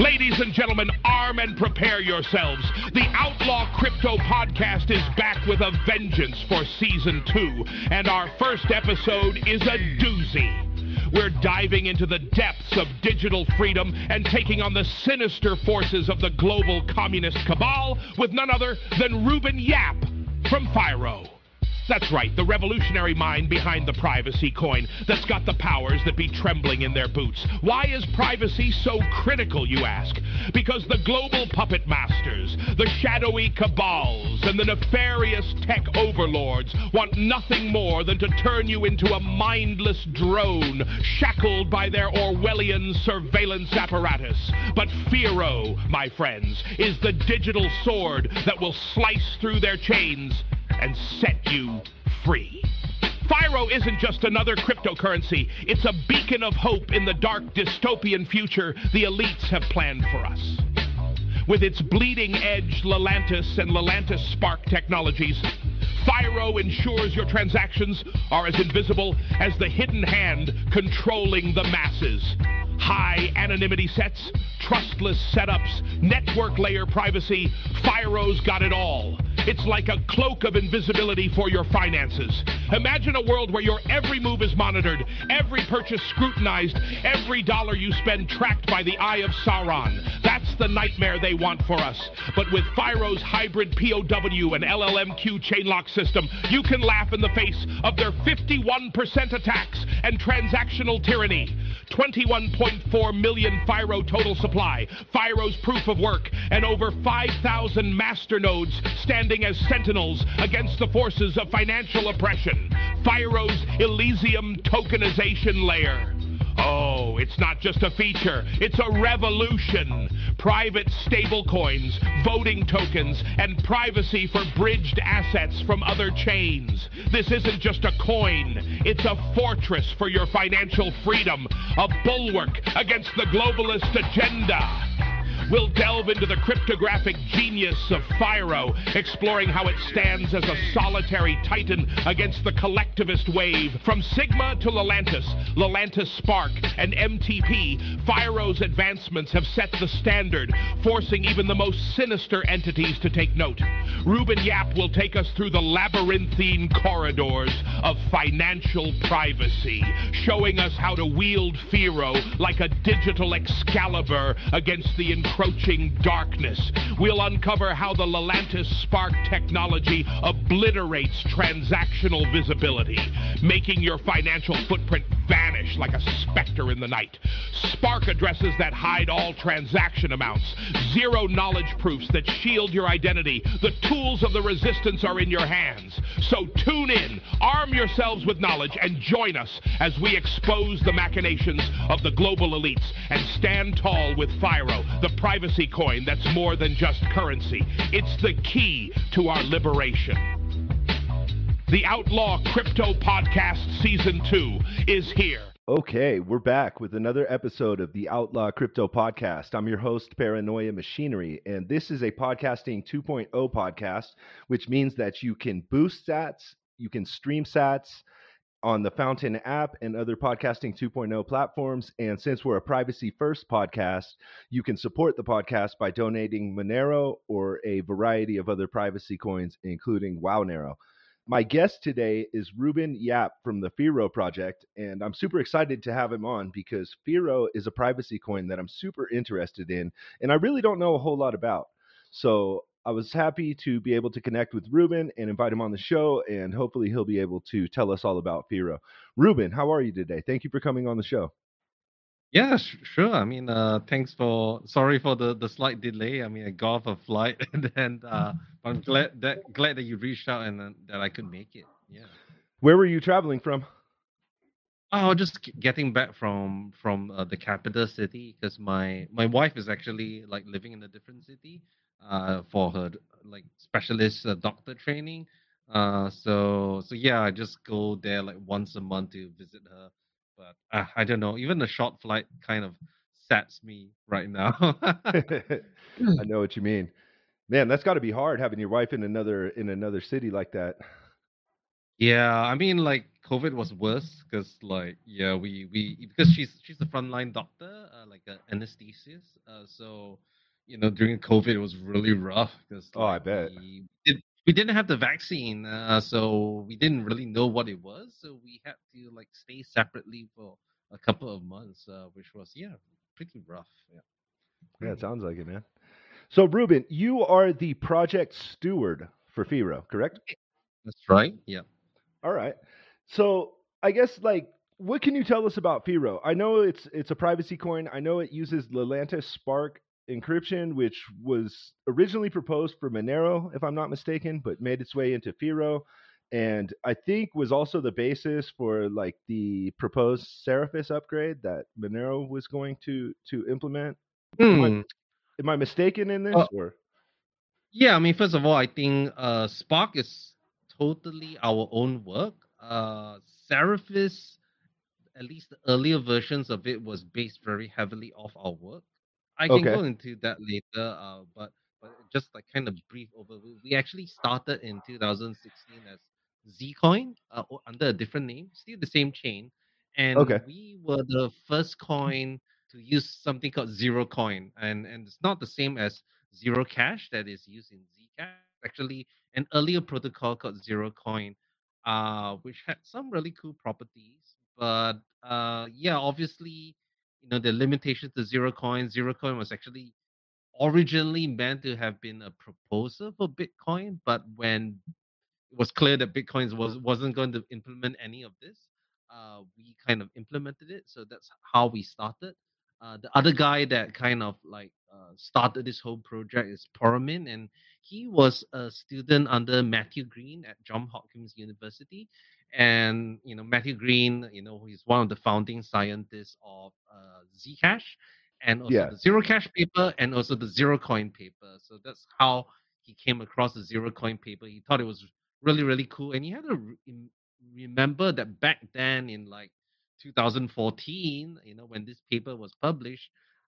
Ladies and gentlemen, arm and prepare yourselves. The Outlaw Crypto Podcast is back with a vengeance for Season 2, and our first episode is a doozy. We're diving into the depths of digital freedom and taking on the sinister forces of the global communist cabal with none other than Ruben Yap from Firo. That's right, the revolutionary mind behind the privacy coin that's got the powers that be trembling in their boots. Why is privacy so critical, you ask? Because the global puppet masters, the shadowy cabals, and the nefarious tech overlords want nothing more than to turn you into a mindless drone, shackled by their Orwellian surveillance apparatus. But Firo, my friends, is the digital sword that will slice through their chains and set you free. Firo isn't just another cryptocurrency. It's a beacon of hope in the dark dystopian future the elites have planned for us. With its bleeding-edge Lelantus and Lelantus Spark technologies, Firo ensures your transactions are as invisible as the hidden hand controlling the masses. High anonymity sets, trustless setups, network layer privacy, Firo's got it all. It's like a cloak of invisibility for your finances. Imagine a world where your every move is monitored, every purchase scrutinized, every dollar you spend tracked by the eye of Sauron. That's the nightmare they want for us. But with Firo's hybrid POW and LLMQ chain lock system, you can laugh in the face of their 51% attacks and transactional tyranny. 21.4 million Firo total supply, Firo's proof of work, and over 5,000 master nodes standing as sentinels against the forces of financial oppression. Firo's Elysium tokenization layer. Oh, it's not just a feature, it's a revolution. Private stablecoins, voting tokens, and privacy for bridged assets from other chains. This isn't just a coin, it's a fortress for your financial freedom, a bulwark against the globalist agenda. We'll delve into the cryptographic genius of Firo, exploring how it stands as a solitary titan against the collectivist wave. From Sigma to Lelantus, Lelantus Spark, and MTP, Firo's advancements have set the standard, forcing even the most sinister entities to take note. Ruben Yap will take us through the labyrinthine corridors of financial privacy, showing us how to wield Firo like a digital Excalibur against the encroaching darkness. We'll uncover how the Lelantus Spark technology obliterates transactional visibility, making your financial footprint vanish like a specter in the night. Spark addresses that hide all transaction amounts, zero knowledge proofs that shield your identity. The tools of the resistance are in your hands. So tune in, arm yourselves with knowledge, and join us as we expose the machinations of the global elites and stand tall with Firo, the privacy coin that's more than just currency. It's the key to our liberation. The Outlaw Crypto Podcast Season 2 is here. Okay, we're back with another episode of the Outlaw Crypto Podcast. I'm your host, Paranoia Machinery, and this is a Podcasting 2.0 podcast, which means that you can boost sats, you can stream sats on the Fountain app and other Podcasting 2.0 platforms. And since we're a privacy-first podcast, you can support the podcast by donating Monero or a variety of other privacy coins, including WowNero. My guest today is Ruben Yap from the Firo project, and I'm super excited to have him on because Firo is a privacy coin that I'm super interested in, and I really don't know a whole lot about. So I was happy to be able to connect with Ruben and invite him on the show, and hopefully he'll be able to tell us all about Firo. Ruben, how are you today? Thank you for coming on the show. Yeah, sure. I mean, sorry for the slight delay. I mean, I got off a flight and then I'm glad that you reached out and that I could make it. Yeah. Where were you traveling from? Oh, just getting back from the capital city because my wife is actually like living in a different city for her like specialist doctor training. So yeah, I just go there like once a month to visit her. But I don't know. Even the short flight kind of sets me right now. I know what you mean. Man, that's got to be hard having your wife in another city like that. Yeah, I mean, like COVID was worse because, like, yeah, we because she's a frontline doctor, like an anesthetist. So, during COVID it was really rough because, Oh, I like, bet. we didn't have the vaccine, so we didn't really know what it was. So we had to like stay separately for a couple of months, which was pretty rough. Yeah, Yeah. it sounds like it, man. So, Ruben, you are the project steward for Firo, correct? That's right. Yeah. All right. So, I guess like what can you tell us about Firo? I know it's a privacy coin. I know it uses Lelantis Spark encryption, which was originally proposed for Monero, if I'm not mistaken, but made its way into Firo, and I think was also the basis for like the proposed Seraphis upgrade that Monero was going to implement. Am I Hmm. am I mistaken in this Uh, or? Yeah, I mean, first of all, I think Spark is totally our own work. Seraphis, at least the earlier versions of it, was based very heavily off our work. I can Okay. go into that later, but just like kind of brief overview. We actually started in 2016 as Zcoin under a different name, still the same chain, Okay. and we were the first coin to use something called Zero Coin, and it's not the same as Zero Cash that is used in Zcash. Actually, an earlier protocol called Zero Coin, which had some really cool properties, but yeah, obviously, the limitations to Zero Coin. Zero Coin was actually originally meant to have been a proposal for Bitcoin, but when it was clear that Bitcoin wasn't going to implement any of this, we kind of implemented it. So that's how we started. The other guy that kind of like started this whole project is Poromin, and he was a student under Matthew Green at Johns Hopkins University. And Matthew Green, he's one of the founding scientists of Zcash, and also Yeah. the Zero Cash paper, and also the Zero Coin paper. So that's how he came across the Zero Coin paper. He thought it was really really cool, and you had to remember that back then in like 2014, when this paper was published,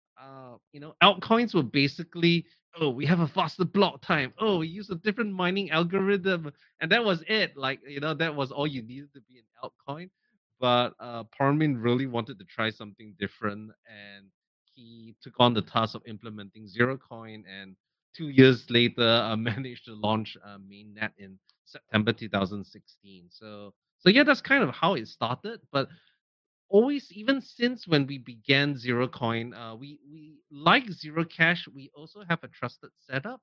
altcoins were basically, oh, we have a faster block time, oh, we use a different mining algorithm, and that was it. Like, that was all you needed to be an altcoin. But Parmin really wanted to try something different, and he took on the task of implementing Zero Coin, and 2 years later managed to launch mainnet in September 2016. So yeah, that's kind of how it started. But always, even since when we began Zero Coin, we like Zero Cash. We also have a trusted setup.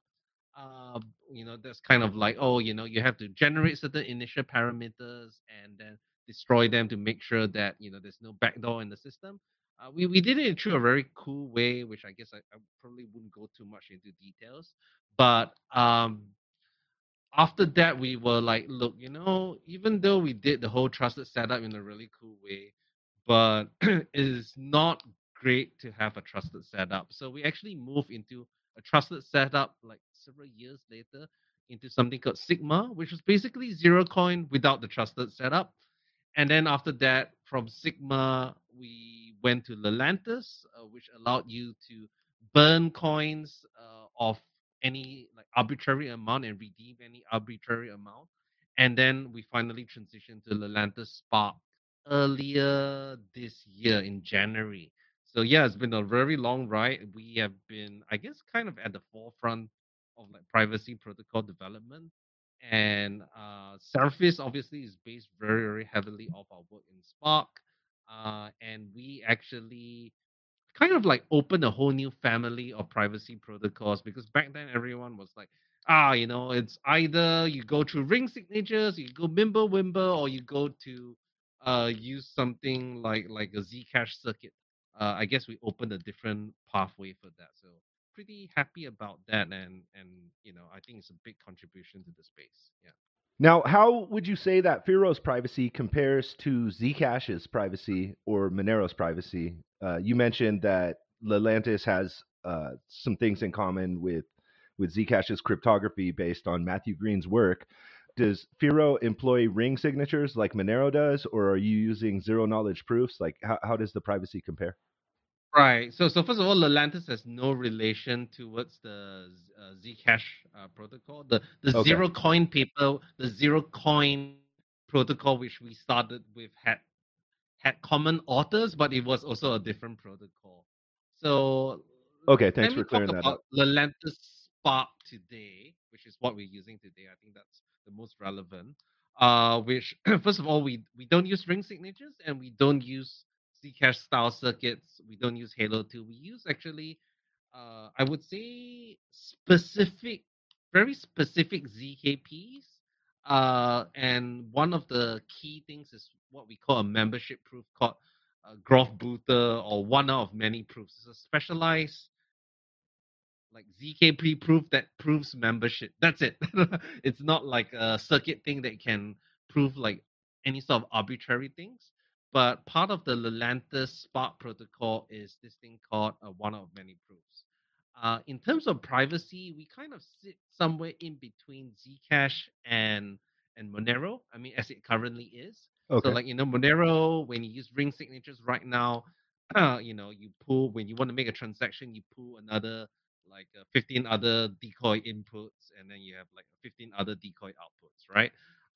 That's kind of like, oh, you have to generate certain initial parameters and then destroy them to make sure that there's no backdoor in the system. We did it through a very cool way, which I guess I probably wouldn't go too much into details. But after that, we were like, look, even though we did the whole trusted setup in a really cool way, but it is not great to have a trusted setup. So we actually moved into a trusted setup like several years later into something called Sigma, which was basically Zero Coin without the trusted setup. And then after that, from Sigma, we went to Lelantis, which allowed you to burn coins of any like arbitrary amount and redeem any arbitrary amount. And then we finally transitioned to Lelantis Spark earlier this year in January. So yeah, it's been a very long ride. We have been, I guess, kind of at the forefront of like privacy protocol development. And Surface obviously is based very, very heavily off our work in Spark. And we actually kind of like open a whole new family of privacy protocols, because back then everyone was like, it's either you go through ring signatures, you go Mimblewimble, or you go to use something like a Zcash circuit. I guess we opened a different pathway for that. So pretty happy about that, and I think it's a big contribution to the space. Yeah. Now, how would you say that Firo's privacy compares to Zcash's privacy or Monero's privacy? You mentioned that Lelantis has some things in common with Zcash's cryptography based on Matthew Green's work. Does Firo employ ring signatures like Monero does, or are you using zero knowledge proofs? Like, how does the privacy compare? Right. So first of all, Lelantis has no relation towards the Zcash protocol. The Okay. Zero Coin paper, the Zero Coin protocol which we started with had common authors, but it was also a different protocol. So Okay, let thanks me for talk clearing that about up. Lelantus Spark today, which is what we're using today. I think that's the most relevant. Which first of all, we don't use ring signatures and we don't use Zcash style circuits. We don't use Halo 2. We use actually, I would say very specific ZKPs. And one of the key things is what we call a membership proof called Grofbooter, or one out of many proofs. It's a specialized like ZKP proof that proves membership. That's it. It's not like a circuit thing that can prove like any sort of arbitrary things. But part of the Lelantus Spark protocol is this thing called a one out of many proofs. In terms of privacy, we kind of sit somewhere in between Zcash and Monero. I mean, as it currently is. So, Okay. like Monero, when you use ring signatures right now, you pull when you want to make a transaction, you pull another like 15 other decoy inputs, and then you have like 15 other decoy outputs, right?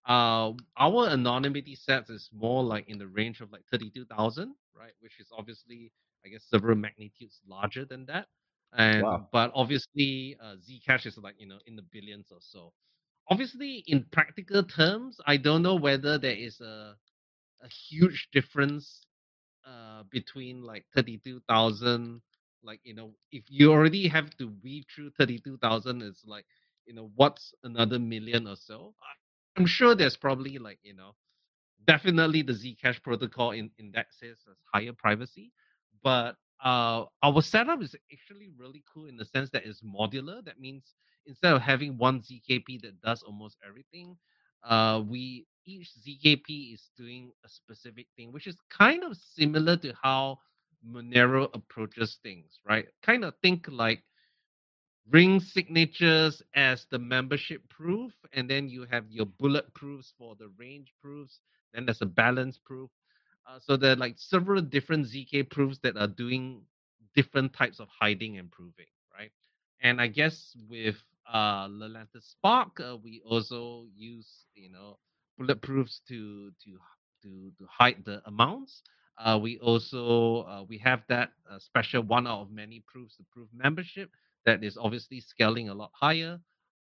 Our anonymity sets is more like in the range of like 32,000, right? Which is obviously, I guess, several magnitudes larger than that. And Wow. but obviously, Zcash is like in the billions or so. Obviously, in practical terms, I don't know whether there is a huge difference between like 32,000, like if you already have to weave through 32,000, it's like what's another million or so. I'm sure there's probably like definitely the Zcash protocol in that sense has higher privacy, but our setup is actually really cool in the sense that it's modular. That means instead of having one ZKP that does almost everything, we each ZKP is doing a specific thing, which is kind of similar to how Monero approaches things, right? Kind of think like ring signatures as the membership proof, and then you have your bullet proofs for the range proofs. Then there's a balance proof. So there are like several different ZK proofs that are doing different types of hiding and proving, right? And I guess with Lelantus Spark, we also use bullet proofs to hide the amounts. We also we have that special one out of many proofs to prove membership that is obviously scaling a lot higher.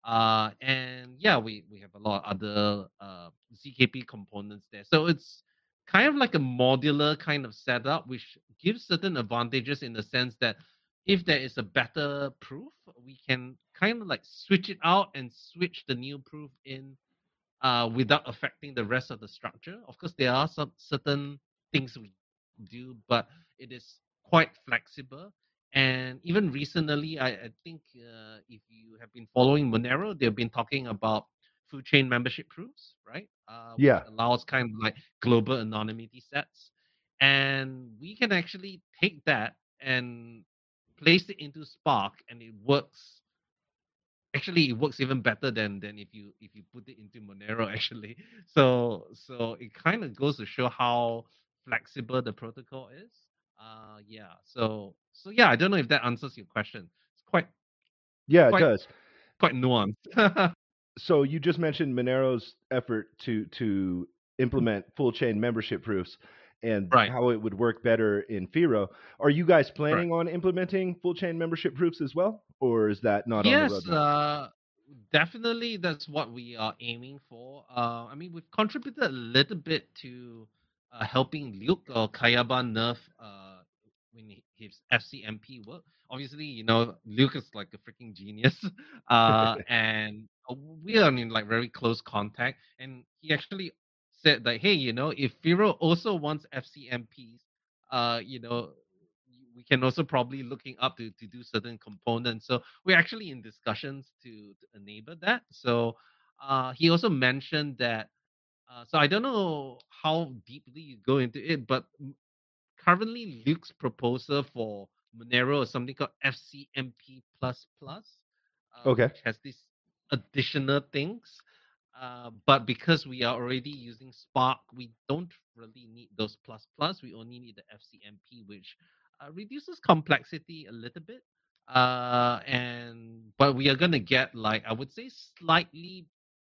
And yeah, we have a lot of other ZKP components there. So it's kind of like a modular kind of setup, which gives certain advantages in the sense that if there is a better proof, we can kind of like switch it out and switch the new proof in without affecting the rest of the structure. Of course, there are some certain things we do, but it is quite flexible. And even recently, I think if you have been following Monero, they've been talking about full chain membership proofs, right? Which Yeah. allows kind of like global anonymity sets. And we can actually take that and place it into Spark, and it works. Actually, it works even better than if you put it into Monero. Actually, so it kind of goes to show how flexible the protocol is. Yeah. So yeah, I don't know if that answers your question. It's quite Yeah, it quite does. quite nuanced. So you just mentioned Monero's effort to implement full chain membership proofs and Right. how it would work better in Firo. Are you guys Correct. planning on implementing full chain membership proofs as well, or is that not on the Yes, roadmap? definitely that's what we are aiming for. I mean, we've contributed a little bit to helping Luke or Kayaba nerf when his FCMP work. Obviously, Luke is like a freaking genius, and we are in like very close contact. And he actually said that, hey, if Firo also wants FCMPs, we can also probably looking up to do certain components. So we're actually in discussions to enable that. So he also mentioned that. So I don't know how deeply you go into it, but currently Luke's proposal for Monero is something called FCMP plus plus, Okay. which has these additional things. But because we are already using Spark, we don't really need those plus plus. We only need the FCMP, which reduces complexity a little bit. And but we are gonna get like I would say slightly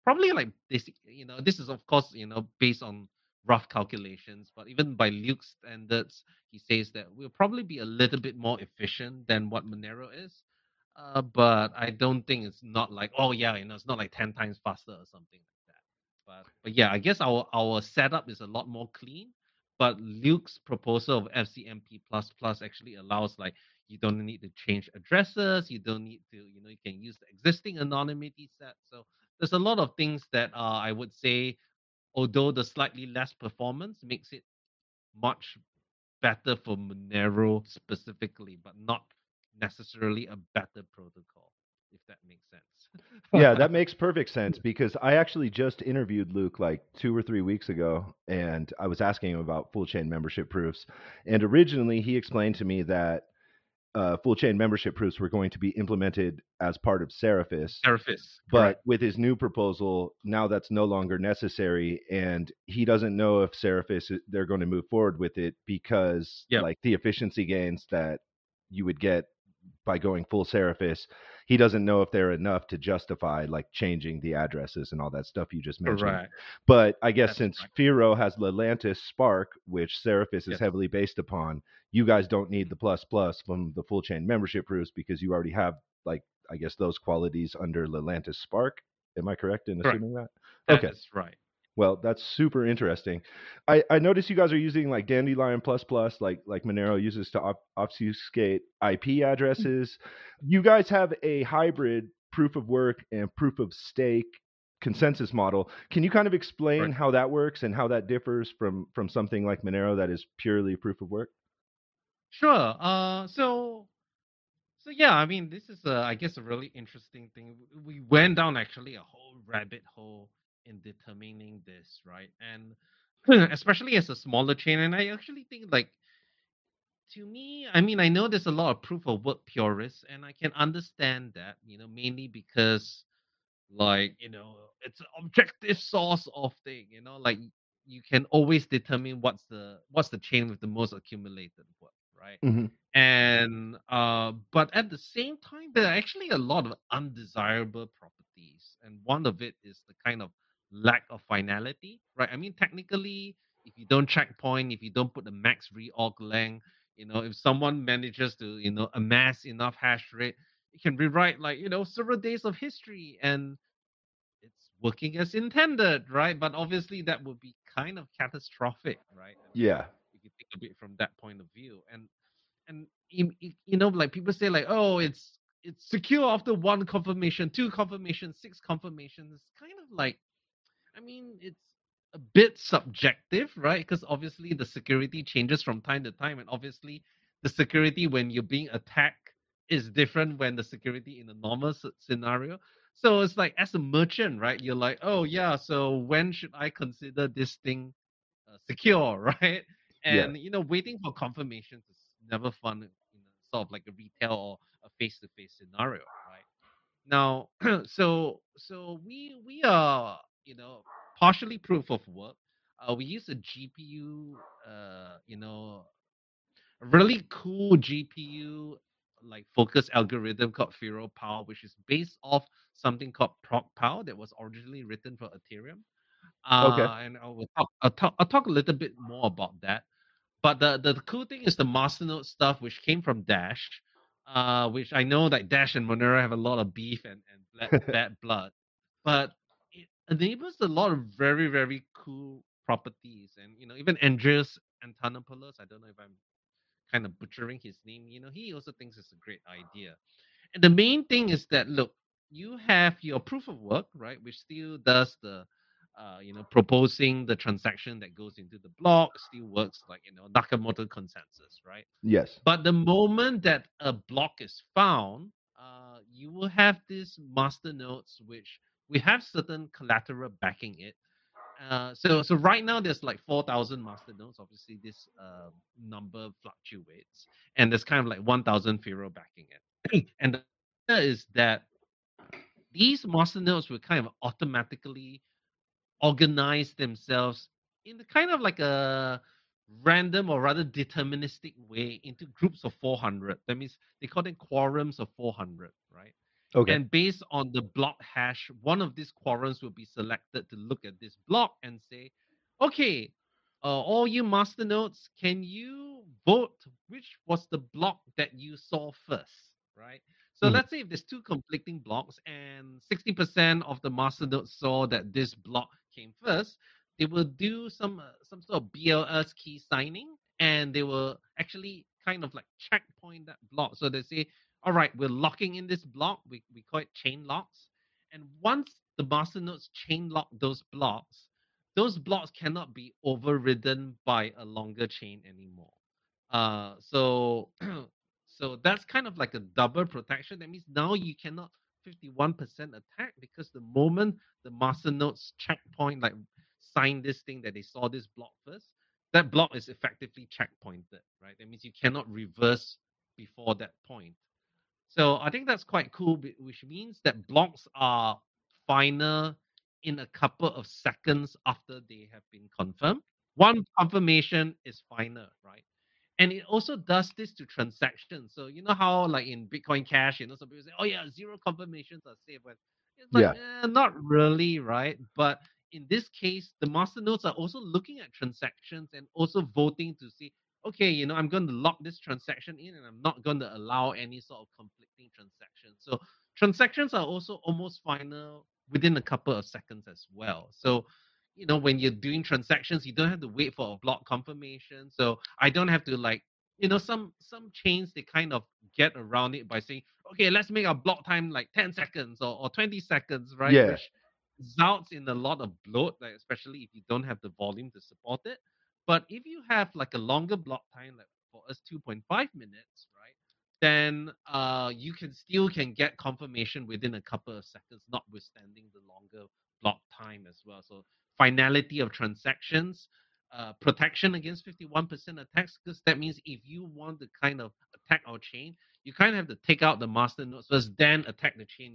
probably like this. This is of course based on rough calculations, but even by Luke's standards, he says that we'll probably be a little bit more efficient than what Monero is. But I don't think it's not like, oh yeah, it's not like 10 times faster or something like that. But yeah, I guess our setup is a lot more clean. But Luke's proposal of FCMP actually allows, like, you don't need to change addresses, you don't need to, you can use the existing anonymity set. So there's a lot of things that I would say, although the slightly less performance makes it much better for Monero specifically, but not necessarily a better protocol, if that makes sense. Yeah, that makes perfect sense because I actually just interviewed Luke like 2 or 3 weeks ago, and I was asking him about full chain membership proofs. And originally, he explained to me that full chain membership proofs were going to be implemented as part of Seraphis. Seraphis, But correct. with his new proposal, now that's no longer necessary, and he doesn't know if Seraphis they're going to move forward with it because Yep. like the efficiency gains that you would get by going full Seraphis, he doesn't know if they're enough to justify like changing the addresses and all that stuff you just mentioned. Correct. But I guess That's since right. Firo has Lelantis Spark, which Seraphis is Yes. heavily based upon, you guys don't need the plus plus from the full chain membership proofs because you already have, like, I guess those qualities under Lelantis Spark. Am I correct in Correct. assuming that? That Okay. is right. Well, that's super interesting. I noticed you guys are using like Dandelion plus plus, like Monero uses to obfuscate IP addresses. You guys have a hybrid proof of work and proof of stake consensus model. Can you kind of explain Right. how that works and how that differs from something like Monero that is purely proof of work? Sure. So yeah, I mean, this is I guess a really interesting thing. We went down actually a whole rabbit hole in determining this, right? And especially as a smaller chain, and I actually think, like, to me, I mean, I know there's a lot of proof of work purists, and I can understand that, mainly because, like, it's an objective source of thing, like, you can always determine what's the chain with the most accumulated work, right? Mm-hmm. And but at the same time, there are actually a lot of undesirable properties, and one of it is the kind of lack of finality, right? I mean, technically, if you don't checkpoint, if you don't put the max reorg length, if someone manages to, amass enough hash rate, it can rewrite, like, several days of history, and it's working as intended, right? But obviously, that would be kind of catastrophic, right? I mean, Yeah. if you think of it from that point of view, and like, people say, like, oh, it's secure after one confirmation, two confirmations, six confirmations. It's kind of like, I mean, it's a bit subjective, right? Because obviously the security changes from time to time, and obviously the security when you're being attacked is different when the security in a normal scenario. So it's like, as a merchant, right? You're like, oh yeah, so when should I consider this thing secure, right? Yeah. And waiting for confirmations is never fun in sort of like a retail or a face-to-face scenario, right? Now, so we are, partially proof of work. We use a GPU, a really cool GPU like focus algorithm called Firo Power, which is based off something called ProcPow that was originally written for Ethereum. Okay. And I'll talk a little bit more about that. But the cool thing is the masternode stuff, which came from Dash, which I know that Dash and Monero have a lot of beef and bad blood, but it enables a lot of very, very cool properties. And even Andreas Antonopoulos, I don't know if I'm kind of butchering his name, he also thinks it's a great idea. And the main thing is that, look, you have your proof of work, right, which still does the proposing the transaction that goes into the block, still works like, Nakamoto consensus, right? Yes. But the moment that a block is found, you will have these master nodes, which we have certain collateral backing it. So right now there's like 4,000 master nodes. Obviously, this number fluctuates, and there's kind of like 1,000 Firo backing it. And the idea is that these master nodes will kind of automatically organize themselves in the kind of like a random or rather deterministic way into groups of 400. That means they call them quorums of 400, right? Okay. And based on the block hash, one of these quorums will be selected to look at this block and say, okay, all you master nodes, can you vote which was the block that you saw first, right? So Mhm. let's say if there's two conflicting blocks and 60% of the master nodes saw that this block came first, they will do some sort of BLS key signing, and they will actually kind of like checkpoint that block. So they say, all right, we're locking in this block. We call it chain locks. And once the master nodes chain lock those blocks cannot be overridden by a longer chain anymore. So so that's kind of like a double protection. That means now you cannot 51% attack, because the moment the master nodes checkpoint, like sign this thing that they saw this block first, that block is effectively checkpointed, right? That means you cannot reverse before that point. So I think that's quite cool, which means that blocks are final in a couple of seconds after they have been confirmed. One confirmation is final, right? And it also does this to transactions. So you know how, like in Bitcoin Cash, some people say, "Oh yeah, zero confirmations are safe." But it's like, Yeah. not really, right? But in this case, the master nodes are also looking at transactions and also voting to see, okay, I'm going to lock this transaction in, and I'm not going to allow any sort of conflicting transactions. So transactions are also almost final within a couple of seconds as well. So when you're doing transactions, you don't have to wait for a block confirmation. So I don't have to, like, some chains, they kind of get around it by saying, okay, let's make our block time like 10 seconds or 20 seconds, right? Yeah. Which results in a lot of bloat, like especially if you don't have the volume to support it. But if you have like a longer block time, like for us 2.5 minutes, right? Then you can get confirmation within a couple of seconds, notwithstanding the longer block time as well. So finality of transactions, protection against 51% attacks, because that means if you want to kind of attack our chain, you kind of have to take out the master nodes first, then attack the chain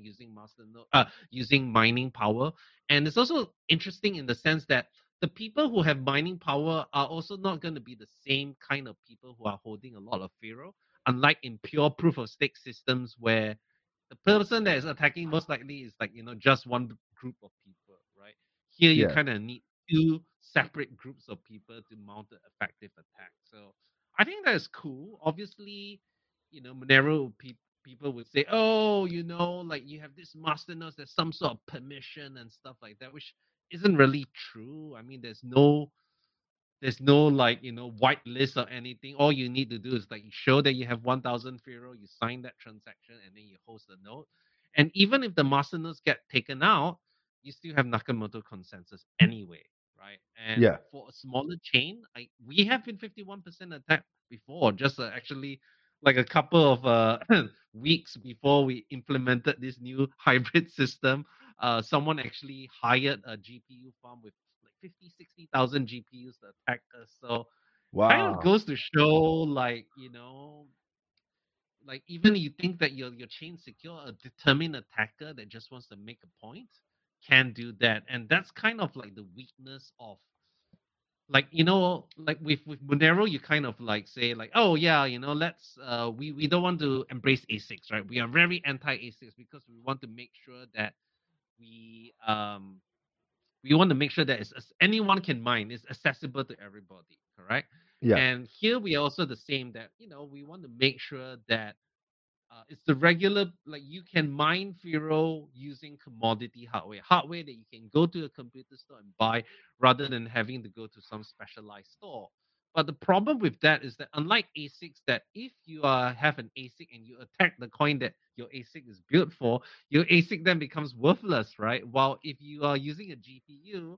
using mining power. And it's also interesting in the sense that the people who have mining power are also not going to be the same kind of people who are holding a lot of Pharaoh, unlike in pure proof of stake systems where the person that is attacking most likely is like, just one group of people, right? Here you Yeah. kind of need two separate groups of people to mount an effective attack. So I think that is cool. Obviously, Monero people would say, oh, like you have this master nodes, there's some sort of permission and stuff like that, which isn't really true. I mean, there's no like white list or anything. All you need to do is like show that you have 1,000 Pharaoh, you sign that transaction, and then you host the node. And even if the master nodes get taken out, you still have Nakamoto consensus anyway, right? And Yeah. for a smaller chain, we have been 51% attacked before, just actually like a couple of weeks before we implemented this new hybrid system. Someone actually hired a GPU farm with like 50, 60,000 GPUs to attack us. So kind of Wow. goes to show, like, like even you think that your chain secure, a determined attacker that just wants to make a point can do that. And that's kind of like the weakness of, like, like with Monero, you kind of like say like, oh yeah, let's we don't want to embrace ASICs, right? We are very anti ASICs because we want to make sure that we um we want to make sure that anyone can mine, it's accessible to everybody, correct? Yeah. And here we are also the same, that we want to make sure that it's the regular, like you can mine Firo using commodity hardware that you can go to a computer store and buy, rather than having to go to some specialized store. But the problem with that is that, unlike ASICs, that if you have an ASIC and you attack the coin that your ASIC is built for, your ASIC then becomes worthless, right? While if you are using a GPU,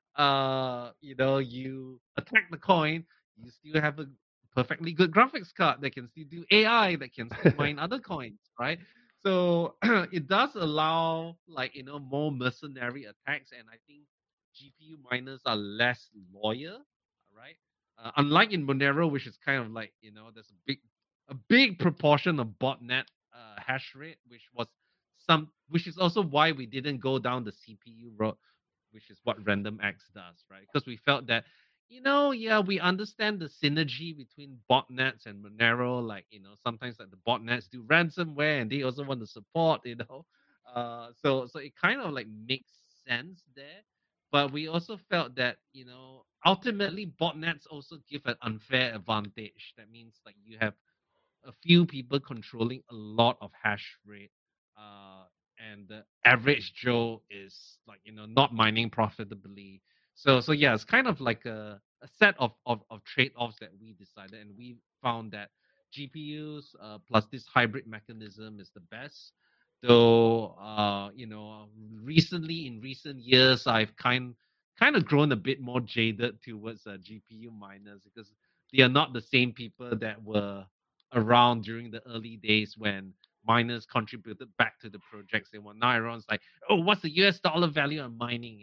you attack the coin, you still have a perfectly good graphics card that can still do AI, that can still mine other coins, right? So it does allow, like, more mercenary attacks, and I think GPU miners are less loyal, right? Unlike in Monero, which is kind of like, there's a big proportion of botnet hash rate, which is also why we didn't go down the CPU road, which is what RandomX does, right? Because we felt that Yeah, we understand the synergy between botnets and Monero. Like, sometimes like the botnets do ransomware and they also want to support. So it kind of like makes sense there. But we also felt that, ultimately botnets also give an unfair advantage. That means like you have a few people controlling a lot of hash rate, uh, and the average Joe is like not mining profitably. So yeah, it's kind of like a set of trade offs that we decided, and we found that GPUs plus this hybrid mechanism is the best. Though recently in recent years, I've kind of grown a bit more jaded towards GPU miners because they are not the same people that were around during the early days when miners contributed back to the projects. They were now everyone's like, oh, what's the US dollar value on mining?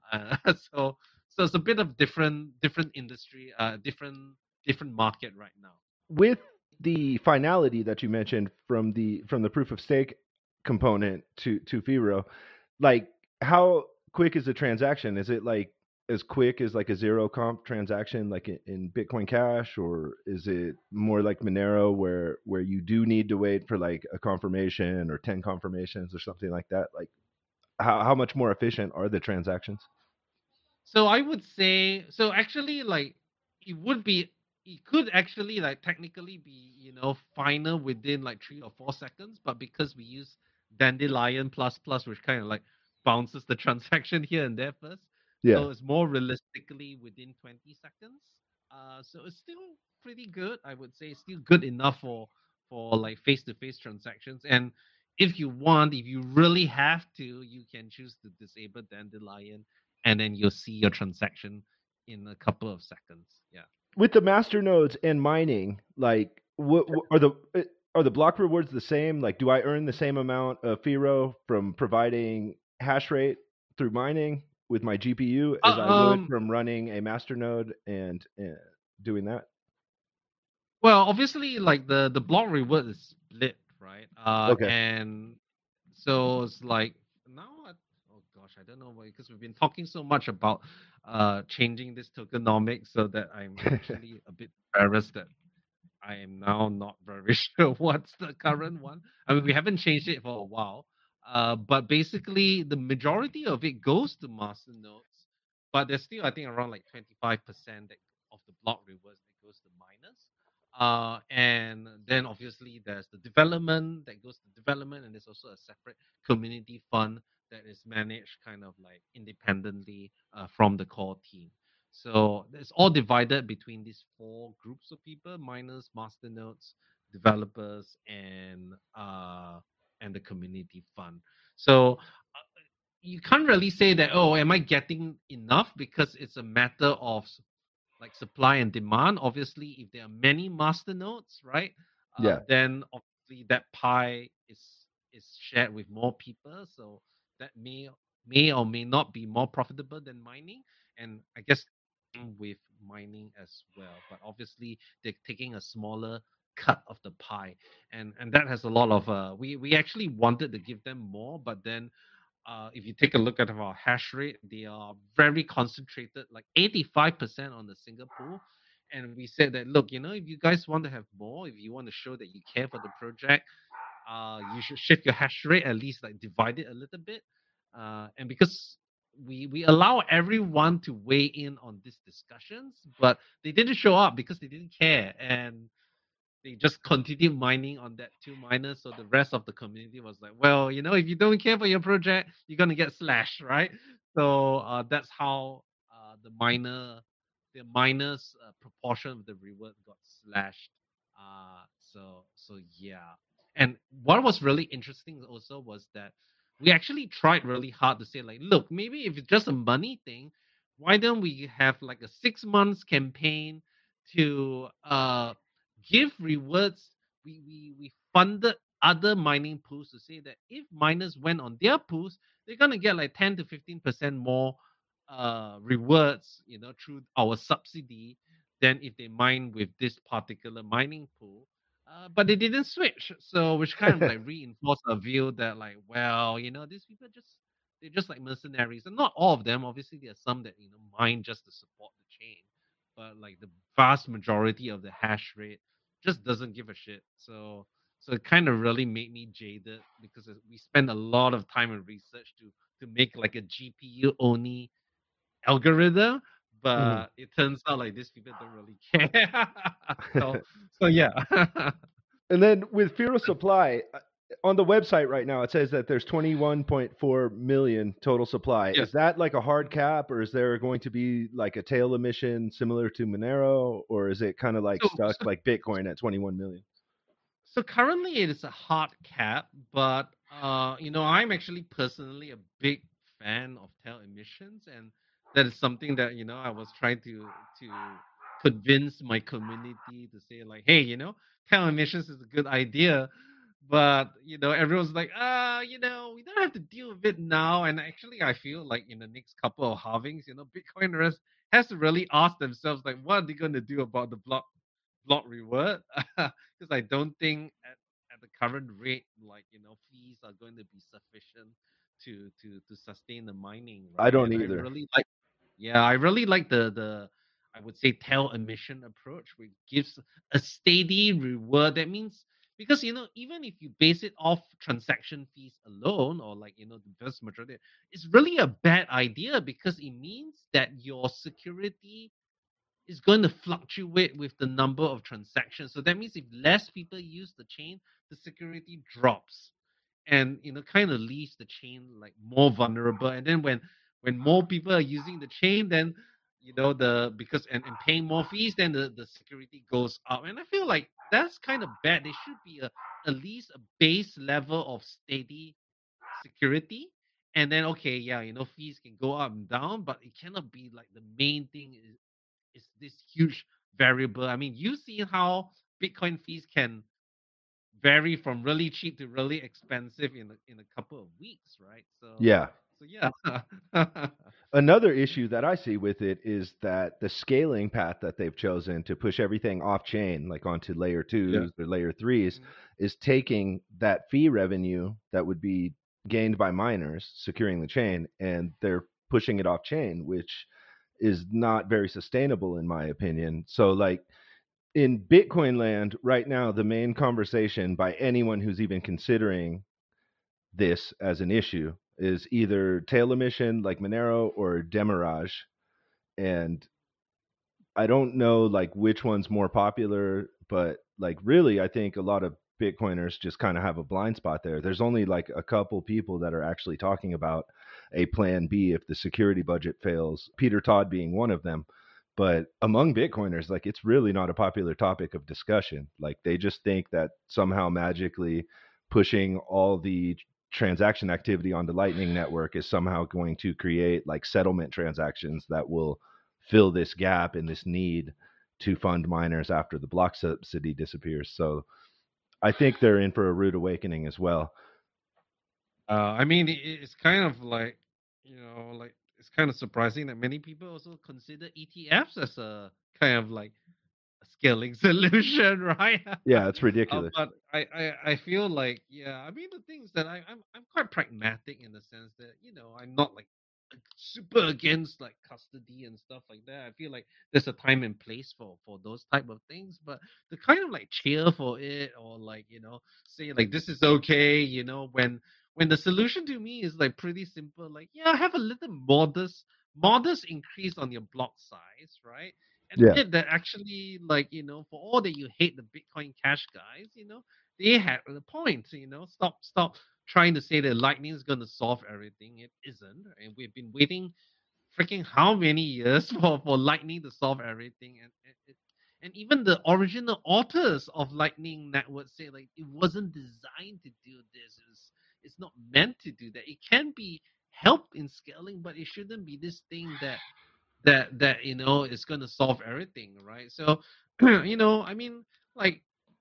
So it's a bit of different industry, different market right now. With the finality that you mentioned from the proof of stake component to Firo, like how quick is the transaction? Is it like as quick as like a zero comp transaction like in Bitcoin Cash, or is it more like Monero where you do need to wait for like a confirmation or 10 confirmations or something like that? Like how much more efficient are the transactions? So I would say, so actually, like it would be, it could actually like technically be, final within like 3 or 4 seconds, but because we use Dandelion plus plus, which kind of like bounces the transaction here and there first, Yeah. so it's more realistically within 20 seconds. So it's still pretty good, I would say. It's still good enough for like face-to-face transactions. And if you really have to, you can choose to disable Dandelion and then you'll see your transaction in a couple of seconds. Yeah. With the master nodes and mining, like what are the block rewards the same? Like, do I earn the same amount of Firo from providing hash rate through mining with my GPU as I would Um. from running a master node and doing that? Well, obviously, like the block reward is split, right? Okay. And so it's like now. Oh gosh, I don't know why because we've been talking so much about changing this tokenomics, so that I'm actually a bit embarrassed that I am now not very sure what's the current one. I mean, we haven't changed it for a while. But basically, the majority of it goes to master nodes, but there's still, I think, around like 25% of the block rewards that goes to miners. And then obviously there's the development that goes to development, and there's also a separate community fund that is managed kind of like independently from the core team. So it's all divided between these four groups of people: miners, masternodes, developers, and the community fund. So you can't really say that, oh, am I getting enough, because it's a matter of like supply and demand. Obviously, if there are many masternodes, right, Yeah. then obviously that pie is shared with more people. So that may or may not be more profitable than mining. And I guess with mining as well. But obviously they're taking a smaller cut of the pie. And that has a lot of we actually wanted to give them more, but then if you take a look at our hash rate, they are very concentrated, like 85% on the single pool. And we said that, look, if you guys want to have more, if you want to show that you care for the project, you should shift your hash rate, at least like divide it a little bit. And because we allow everyone to weigh in on these discussions, but they didn't show up because they didn't care. And they just continued mining on that two miners. So the rest of the community was like, well, if you don't care for your project, you're gonna get slashed, right? So that's how the miners proportion of the reward got slashed. So yeah. And what was really interesting also was that we actually tried really hard to say, like, look, maybe if it's just a money thing, why don't we have like a 6 months campaign to give rewards. We funded other mining pools to say that if miners went on their pools, they're gonna get like 10 to 15% more rewards, through our subsidy than if they mine with this particular mining pool. But they didn't switch, so which kind of like reinforced a view that, like, well, these people they're just like mercenaries, and not all of them. Obviously, there are some that mine just to support the chain. but like the vast majority of the hash rate just doesn't give a shit. So it kind of really made me jaded because we spend a lot of time and research to make like a GPU only algorithm, Mhm. but it turns out like these people don't really care. so so yeah. And then with Fear of Supply, on the website right now, it says that there's 21.4 million total supply. Is Yes. that like a hard cap, or is there going to be like a tail emission similar to Monero, or is it kind of like So stuck so like Bitcoin at 21 million? So currently it is a hard cap, but I'm actually personally a big fan of tail emissions, and that is something that I was trying to convince my community to say like, hey, tail emissions is a good idea, but everyone's like, we don't have to deal with it now. And actually, I feel like in the next couple of halvings, Bitcoiners has to really ask themselves like, what are they going to do about the block reward? Because I don't think at the current rate, like fees are going to be sufficient to sustain the mining, I right? don't And I either. really like, yeah, I really like the I would say tail emission approach, which gives a steady reward. That means because even if you base it off transaction fees alone, or like the vast majority, it's really a bad idea because it means that your security is going to fluctuate with the number of transactions. So that means if less people use the chain, the security drops, and kind of leaves the chain like more vulnerable. And then when more people are using the chain, then the because and paying more fees, then the security goes up. And I feel like that's kind of bad. There should be at least a base level of steady security. And then okay, yeah, fees can go up and down, but it cannot be like the main thing is this huge variable. I mean, you see how Bitcoin fees can vary from really cheap to really expensive in a couple of weeks, right? So Yeah. so yeah. Another issue that I see with it is that the scaling path that they've chosen to push everything off chain, like onto layer Yeah. twos or layer threes, Mm. is taking that fee revenue that would be gained by miners securing the chain, and they're pushing it off chain, which is not very sustainable in my opinion. So like in Bitcoin land right now, the main conversation by anyone who's even considering this as an issue is either tail emission like Monero or Demirage. And I don't know like which one's more popular, but like really I think a lot of Bitcoiners just kind of have a blind spot there. There's only like a couple people that are actually talking about a plan B if the security budget fails, Peter Todd being one of them. But among Bitcoiners, like it's really not a popular topic of discussion. Like they just think that somehow magically pushing all the transaction activity on the Lightning Network is somehow going to create like settlement transactions that will fill this gap and this need to fund miners after the block subsidy disappears. So I think they're in for a rude awakening as well. I mean, it's kind of like like it's kind of surprising that many people also consider ETFs as a kind of like scaling solution, right? Yeah, it's ridiculous. But I feel like, yeah, I mean the things that I'm quite pragmatic in the sense that I'm not like super against like custody and stuff like that. I feel like there's a time and place for those type of things, but to kind of like cheer for it or like say like this is okay, when the solution to me is like pretty simple, like yeah, have a little modest increase on your block size, right? Yeah. Admit that actually, like for all that you hate the Bitcoin Cash guys, they had the point. Stop trying to say that Lightning is going to solve everything. It isn't, and we've been waiting freaking how many years for Lightning to solve everything, and even the original authors of Lightning Network say like it wasn't designed to do this. It's not meant to do that. It can be help in scaling, but it shouldn't be this thing that is going to solve everything, right? So I mean, like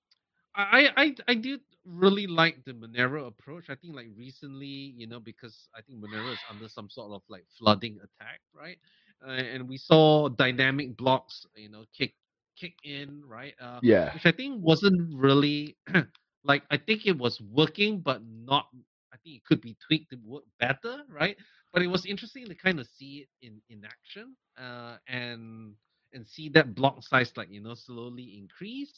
I did really like the Monero approach. I think like recently, because I think Monero is under some sort of like flooding attack, right? And we saw dynamic blocks, kick in, right? Yeah. Which I think wasn't really like I think it was working, but not. I think it could be tweaked to work better, right? But it was interesting to kind of see it in action, and see that block size slowly increase.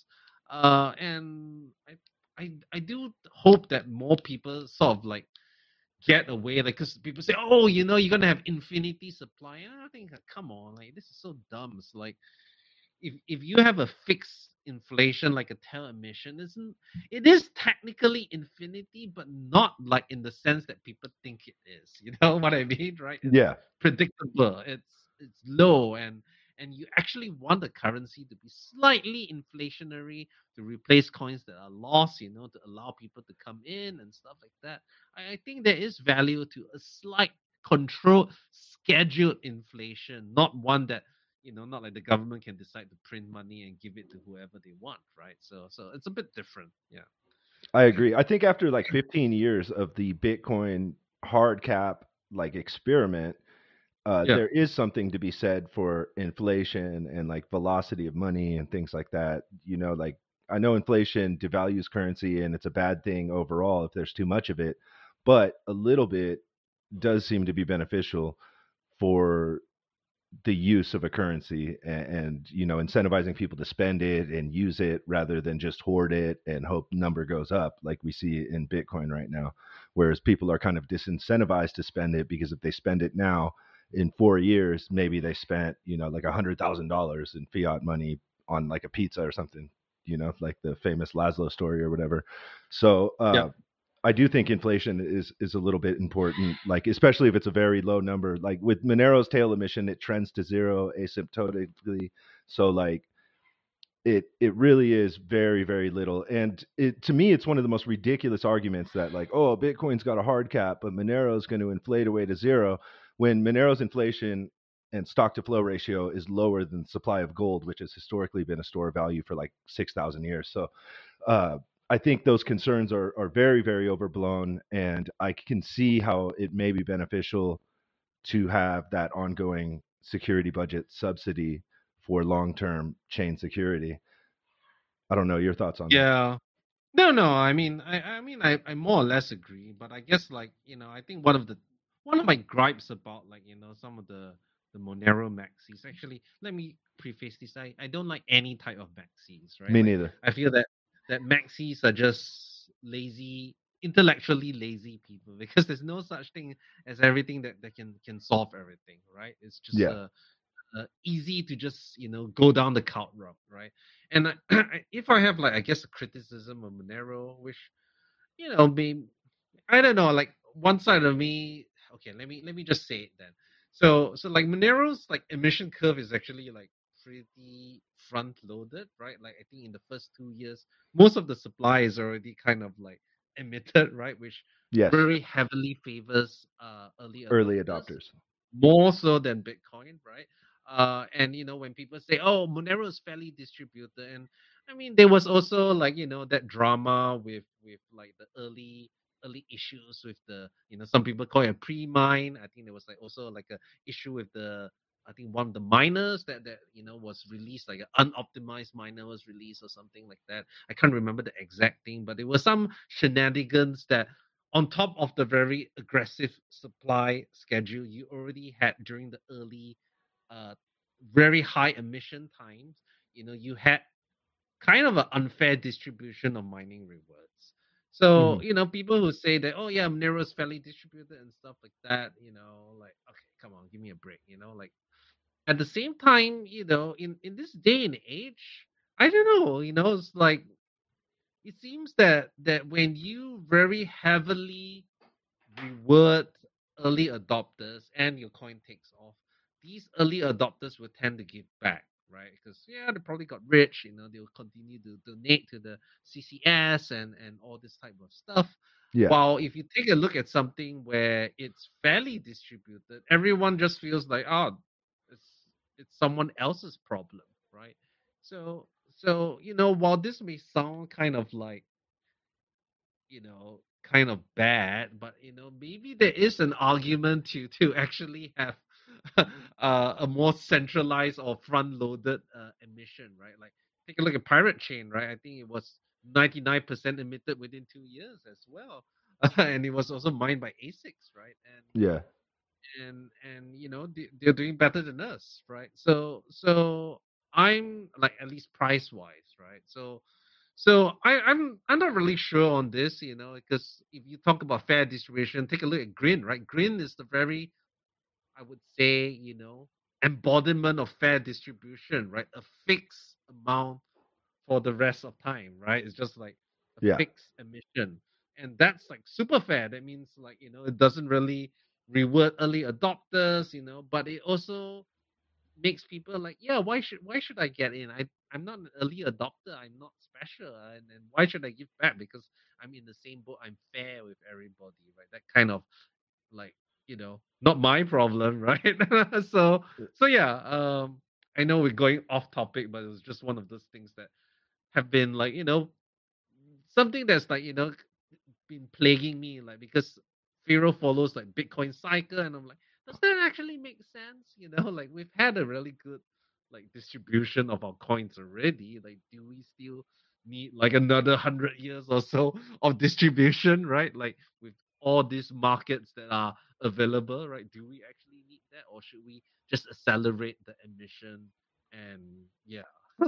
And I do hope that more people sort of like get away, like, because people say, oh, you're gonna have infinity supply, and I think, come on, like, this is so dumb. It's like, if you have a fixed inflation like a tail emission, it is technically infinity, but not like in the sense that people think it is. You know what I mean, right? It's Yeah. predictable. It's low, and you actually want the currency to be slightly inflationary to replace coins that are lost, to allow people to come in and stuff like that. I think there is value to a slight controlled, scheduled inflation, not one that not like the government can decide to print money and give it to whoever they want, right? So it's a bit different. Yeah. I agree. I think after like 15 years of the Bitcoin hard cap like experiment, Yeah. there is something to be said for inflation and like velocity of money and things like that. Like I know inflation devalues currency and it's a bad thing overall if there's too much of it, but a little bit does seem to be beneficial for the use of a currency and incentivizing people to spend it and use it rather than just hoard it and hope number goes up like we see in Bitcoin right now, whereas people are kind of disincentivized to spend it because if they spend it now, in 4 years maybe they spent like $100,000 in fiat money on like a pizza or something, like the famous Laszlo story or whatever. So Yeah. I do think inflation is a little bit important, like especially if it's a very low number. Like with Monero's tail emission, it trends to zero asymptotically. So like it really is very, very little. And to me, it's one of the most ridiculous arguments that like, oh, Bitcoin's got a hard cap, but Monero's going to inflate away to zero, when Monero's inflation and stock to flow ratio is lower than the supply of gold, which has historically been a store of value for like 6,000 years. So uh, I think those concerns are very, very overblown, and I can see how it may be beneficial to have that ongoing security budget subsidy for long-term chain security. I don't know your thoughts on that. Yeah. No. I more or less agree, but I guess, like, I think one of my gripes about, like, some of the Monero maxis. Actually, let me preface this. I don't like any type of maxis, right? Me Like, neither. I feel that maxis are just lazy, intellectually lazy people, because there's no such thing as everything that can solve everything, right? It's just Yeah. easy to just go down the cult route, right? And if I have, like, I guess, a criticism of Monero, which maybe, I don't know, like, one side of me. Okay, let me just say it then. So like, Monero's like emission curve is actually like pretty front loaded, right? Like, I think in the first 2 years, most of the supply is already kind of like emitted, right? Which Yes. very heavily favors early Early adopters, adopters. more so than Bitcoin, right? And when people say, "Oh, Monero is fairly distributed," and I mean, there was also, like, that drama with like the early issues with the, some people call it a pre-mine. I think there was like also like a issue with the, I think, one of the miners that was released, like an unoptimized miner was released or something like that. I can't remember the exact thing, but there was some shenanigans that, on top of the very aggressive supply schedule you already had during the early, uh, very high emission times, you had kind of an unfair distribution of mining rewards. So, Mhm. People who say that, oh yeah, Monero is fairly distributed and stuff like that, like, okay, come on, give me a break, like, at the same time, in this day and age, I don't know, it's like, it seems that when you very heavily reward early adopters and your coin takes off, these early adopters will tend to give back, right? Because, yeah, they probably got rich, they'll continue to donate to the CCS and all this type of stuff. Yeah. While if you take a look at something where it's fairly distributed, everyone just feels like, oh, it's it's someone else's problem, right? So while this may sound kind of bad, but maybe there is an argument to actually have a more centralized or front-loaded emission, right? Like, take a look at Pirate Chain, right? I think it was 99% emitted within 2 years as well, and it was also mined by ASICs, right? Yeah. And they're doing better than us, right? So I'm like at least price wise, right? I'm not really sure on this, because if you talk about fair distribution, take a look at Grin, right? Grin is the very, I would say, embodiment of fair distribution, right? A fixed amount for the rest of time, right? It's just like a Yeah. fixed emission. And that's like super fair. That means like, it doesn't really reward early adopters, but it also makes people like, yeah, why should I get in? I'm not an early adopter. I'm not special, and why should I give back? Because I'm in the same boat. I'm fair with everybody, right? That kind of like not my problem, right? so so yeah. I know we're going off topic, but it was just one of those things that have been like something that's like been plaguing me, like because Firo follows like Bitcoin cycle, and I'm like, does that actually make sense? Like we've had a really good like distribution of our coins already. Like, do we still need like another 100 years or so of distribution, right? Like with all these markets that are available, right? Do we actually need that, or should we just accelerate the emission? And yeah,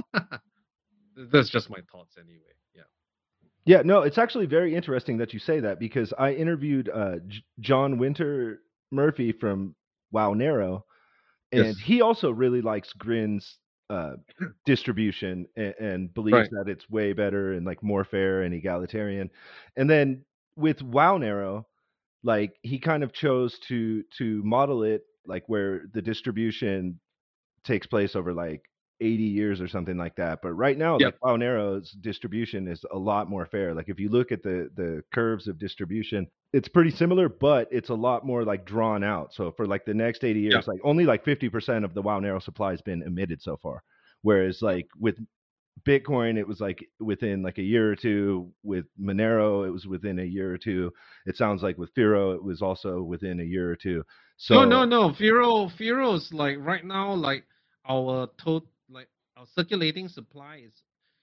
that's just my thoughts anyway. Yeah. Yeah, no, it's actually very interesting that you say that because I interviewed John Winter Murphy from Wow Narrow, and Yes. he also really likes Grin's uh, distribution and believes Right. that it's way better and like more fair and egalitarian. And then with Wow Narrow, like he kind of chose to model it like where the distribution takes place over like 80 years or something like that. But right now, Yep. like Wow Narrow's distribution is a lot more fair. Like if you look at the curves of distribution, it's pretty similar, but it's a lot more like drawn out. So for like the next 80 Yeah. years, like only like 50% of the Wow Narrow supply has been emitted so far. Whereas like with Bitcoin, it was like within like a year or two. With Monero, it was within a year or two. It sounds like with Firo, it was also within a year or two. No, no, So, no. Firo is like right now, like our total, like our circulating supply is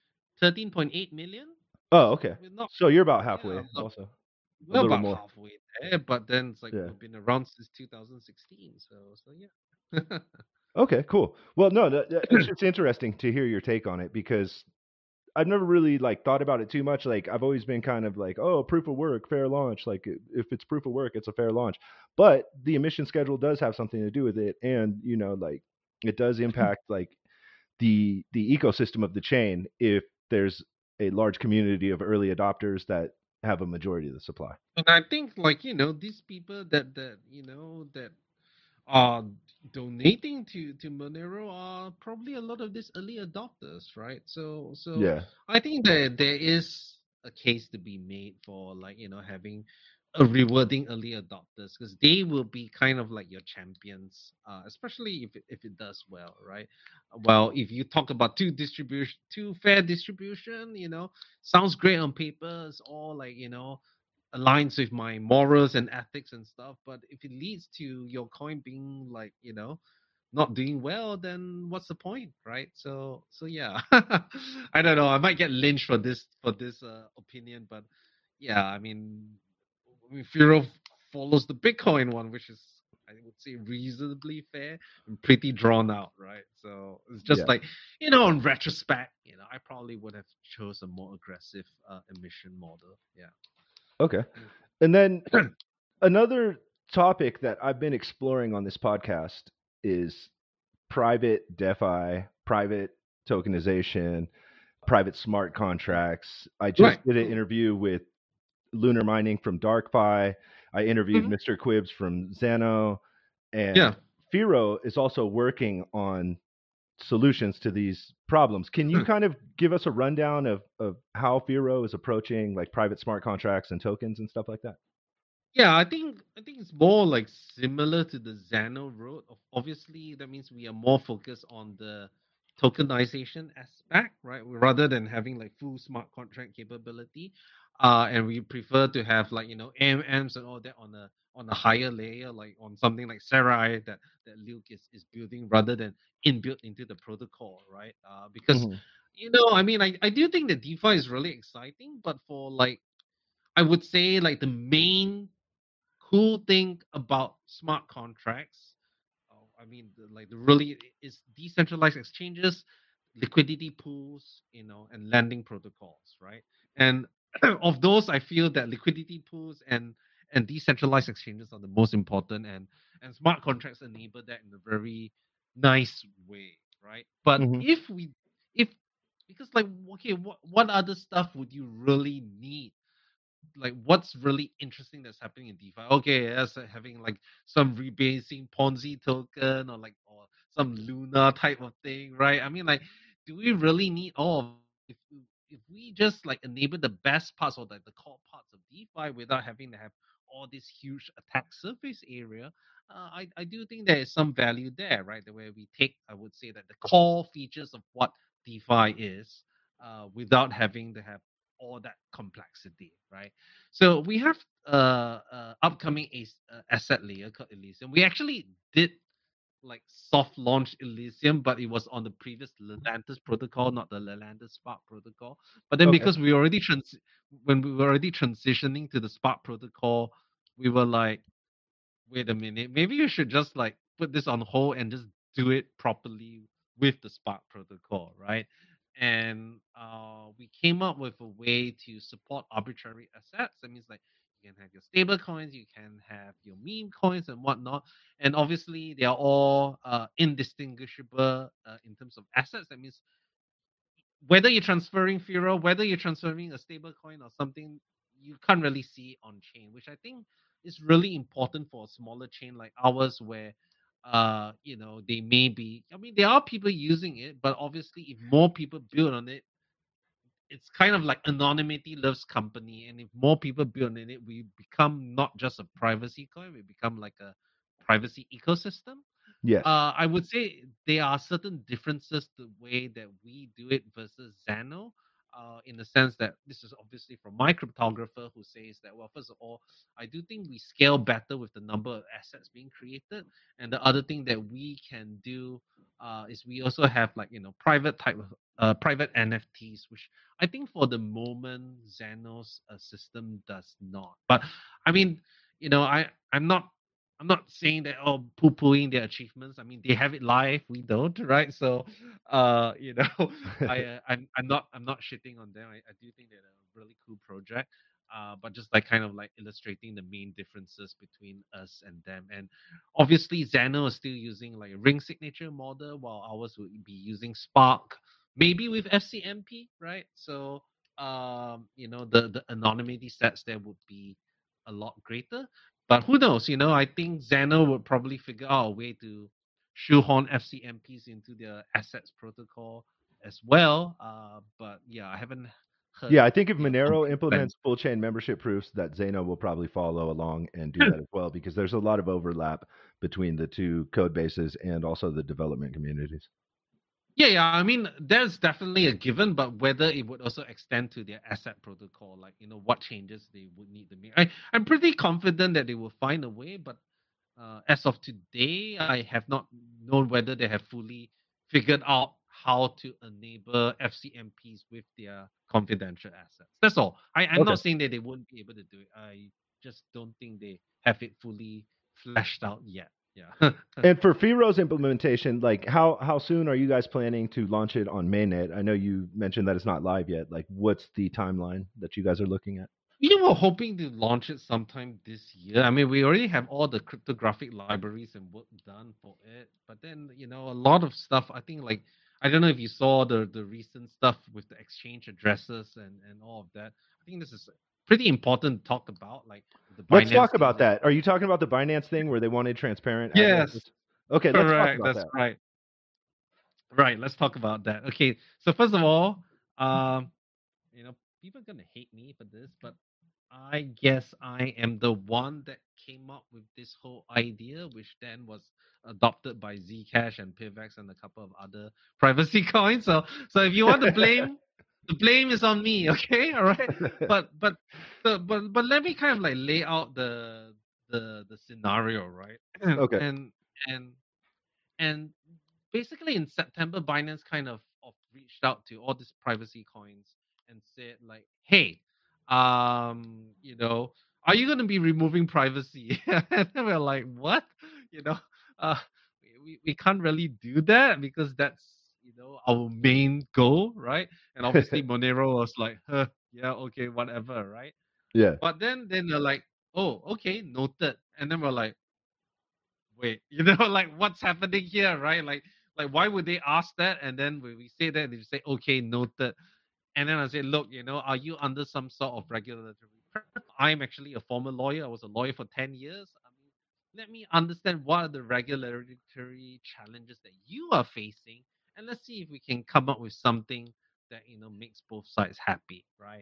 13.8 million. oh, So okay. we're not, So you're about yeah, halfway, also a we're little about more. halfway there. But then it's like Yeah. we've been around since 2016. So yeah. Okay, cool. Well, no, it's just interesting to hear your take on it because I've never really like thought about it too much. Like I've always been kind of like, oh, proof of work, fair launch. Like if it's proof of work, it's a fair launch. But the emission schedule does have something to do with it, and like it does impact like the ecosystem of the chain if there's a large community of early adopters that have a majority of the supply. And I think like these people that are donating to Monero are probably a lot of these early adopters, right? So Yeah. I think that there is a case to be made for like having a rewarding early adopters because they will be kind of like your champions, especially if it does well, right? Well, if you talk about two fair distribution, sounds great on paper. It's all like aligns with my morals and ethics and stuff. But if it leads to your coin being like, not doing well, then what's the point, right? So yeah, I don't know. I might get lynched for this opinion, but yeah, I mean, Firo follows the Bitcoin one, which is I would say reasonably fair and pretty drawn out, right? So it's just Yeah. like in retrospect, I probably would have chose a more aggressive emission model. Yeah. Okay. And then another topic that I've been exploring on this podcast is private DeFi, private tokenization, private smart contracts. I just Right. did an Cool. interview with Lunar Mining from DarkFi. I interviewed Mhm. Mr. Quibs from Zeno, and Yeah. Firo is also working on solutions to these problems. Can you kind of give us a rundown of how Firo is approaching like private smart contracts and tokens and stuff like that? Yeah, I think it's more like similar to the Xano road. Obviously, that means we are more focused on the tokenization aspect, right? Rather than having like full smart contract capability, and we prefer to have like AMMs and all that on a higher layer, like on something like Serai that Luke is building, rather than inbuilt into the protocol, right? Because Mhm. I do think that DeFi is really exciting, but for like I would say like the main cool thing about smart contracts, like the really is decentralized exchanges. liquidity pools, and lending protocols, right? And of those, I feel that liquidity pools and decentralized exchanges are the most important, and smart contracts enable that in a very nice way, right? But Hmm. if because like, okay, what other stuff would you really need? Like, what's really interesting that's happening in DeFi? Okay, as having like some rebasing Ponzi token, or some Luna type of thing, right? I mean, like, do we really need all of if we just like enable the best parts, or like the core parts of DeFi, without having to have all this huge attack surface area? I do think there is some value there, right? The way we take, I would say, that the core features of what DeFi is, without having to have all that complexity, right? So we have upcoming asset layer called Elysium. We actually did like soft launch Elysium, but it was on the previous Lelantus protocol, not the Lelantus Spark protocol. But then Okay. because when we were already transitioning to the Spark protocol, we were like, wait a minute, maybe you should just like put this on hold and just do it properly with the Spark protocol, right? And we came up with a way to support arbitrary assets. That means like you can have your stable coins, you can have your meme coins and whatnot. And obviously, they are all indistinguishable in terms of assets. That means whether you're transferring Firo, whether you're transferring a stable coin or something, you can't really see it on chain, which I think is really important for a smaller chain like ours, where they may be, I mean, there are people using it, but obviously if more people build on it, it's kind of like anonymity loves company, and if more people build on it, we become not just a privacy coin, we become like a privacy ecosystem. Yes. I would say there are certain differences the way that we do it versus Xano, in the sense that this is obviously from my cryptographer, who says that, well, first of all, I do think we scale better with the number of assets being created, and the other thing that we can do is we also have like private type of private NFTs, which I think for the moment Xano's system does not. But I mean, I'm not saying that, oh, poo-pooing their achievements. I mean, they have it live, we don't, right? So, I'm not shitting on them. I do think they're a really cool project. But just like kind of like illustrating the main differences between us and them. And obviously, Xano is still using like a ring signature model, while ours would be using Spark, maybe with FCMP, right? So, the anonymity sets there would be a lot greater. But who knows? I think Xano would probably figure out a way to shoehorn FCMPs into their assets protocol as well. But yeah, I haven't heard Yeah, I think if Monero concrete plans. implements full chain membership proofs, that Zeno will probably follow along and do that as well, because there's a lot of overlap between the two code bases and also the development communities. Yeah. I mean, there's definitely a given, but whether it would also extend to their asset protocol, like what changes they would need to make, I'm pretty confident that they will find a way. But as of today, I have not known whether they have fully figured out how to enable FCMPs with their confidential assets. That's all. I'm Okay. not saying that they won't be able to do it. I just don't think they have it fully fleshed out yet. Yeah. And for Firo's implementation, like how soon are you guys planning to launch it on mainnet? I know you mentioned that it's not live yet. Like, what's the timeline that you guys are looking at? We were hoping to launch it sometime this year. I mean, we already have all the cryptographic libraries and work done for it. But then, a lot of stuff, I think, like, I don't know if you saw the recent stuff with the exchange addresses and all of that. I think this is pretty important to talk about, like the Let's Binance talk thing. about that. Are you talking about the Binance thing where they wanted transparent Yes, addresses? Okay, let's talk correct. about That's that. right. Right. Let's talk about that. Okay. So first of all, um, people are gonna hate me for this, but I guess I am the one that came up with this whole idea, which then was adopted by Zcash and Pivex and a couple of other privacy coins. So if you want to blame, the blame is on me. Okay, all right. But let me kind of like lay out the scenario, right? Okay. and and and basically in September, Binance kind of reached out to all these privacy coins and said like, "Hey, are you going to be removing privacy?" And then we're like, "What?" You know, uh, we can't really do that because that's our main goal, right? And obviously Monero was like, yeah, okay, whatever, right? Yeah. But then they're like, oh, okay, noted. And then we're like, wait, like what's happening here, right? Like why would they ask that? And then when we say that, they say, okay, noted. And then I say, look, are you under some sort of regulatory pressure? I'm actually a former lawyer. I was a lawyer for 10 years. I mean, let me understand what are the regulatory challenges that you are facing, and let's see if we can come up with something that makes both sides happy, right?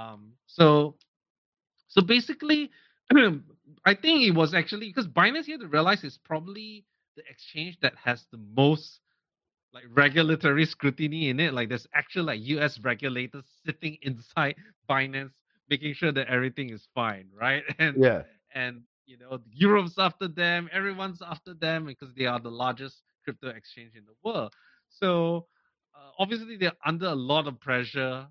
So basically, I think it was actually because Binance, you have to realize, is probably the exchange that has the most like regulatory scrutiny in it. Like there's actual like US regulators sitting inside Binance, making sure that everything is fine, right? Yeah. And Europe's after them, everyone's after them because they are the largest crypto exchange in the world. So obviously they're under a lot of pressure,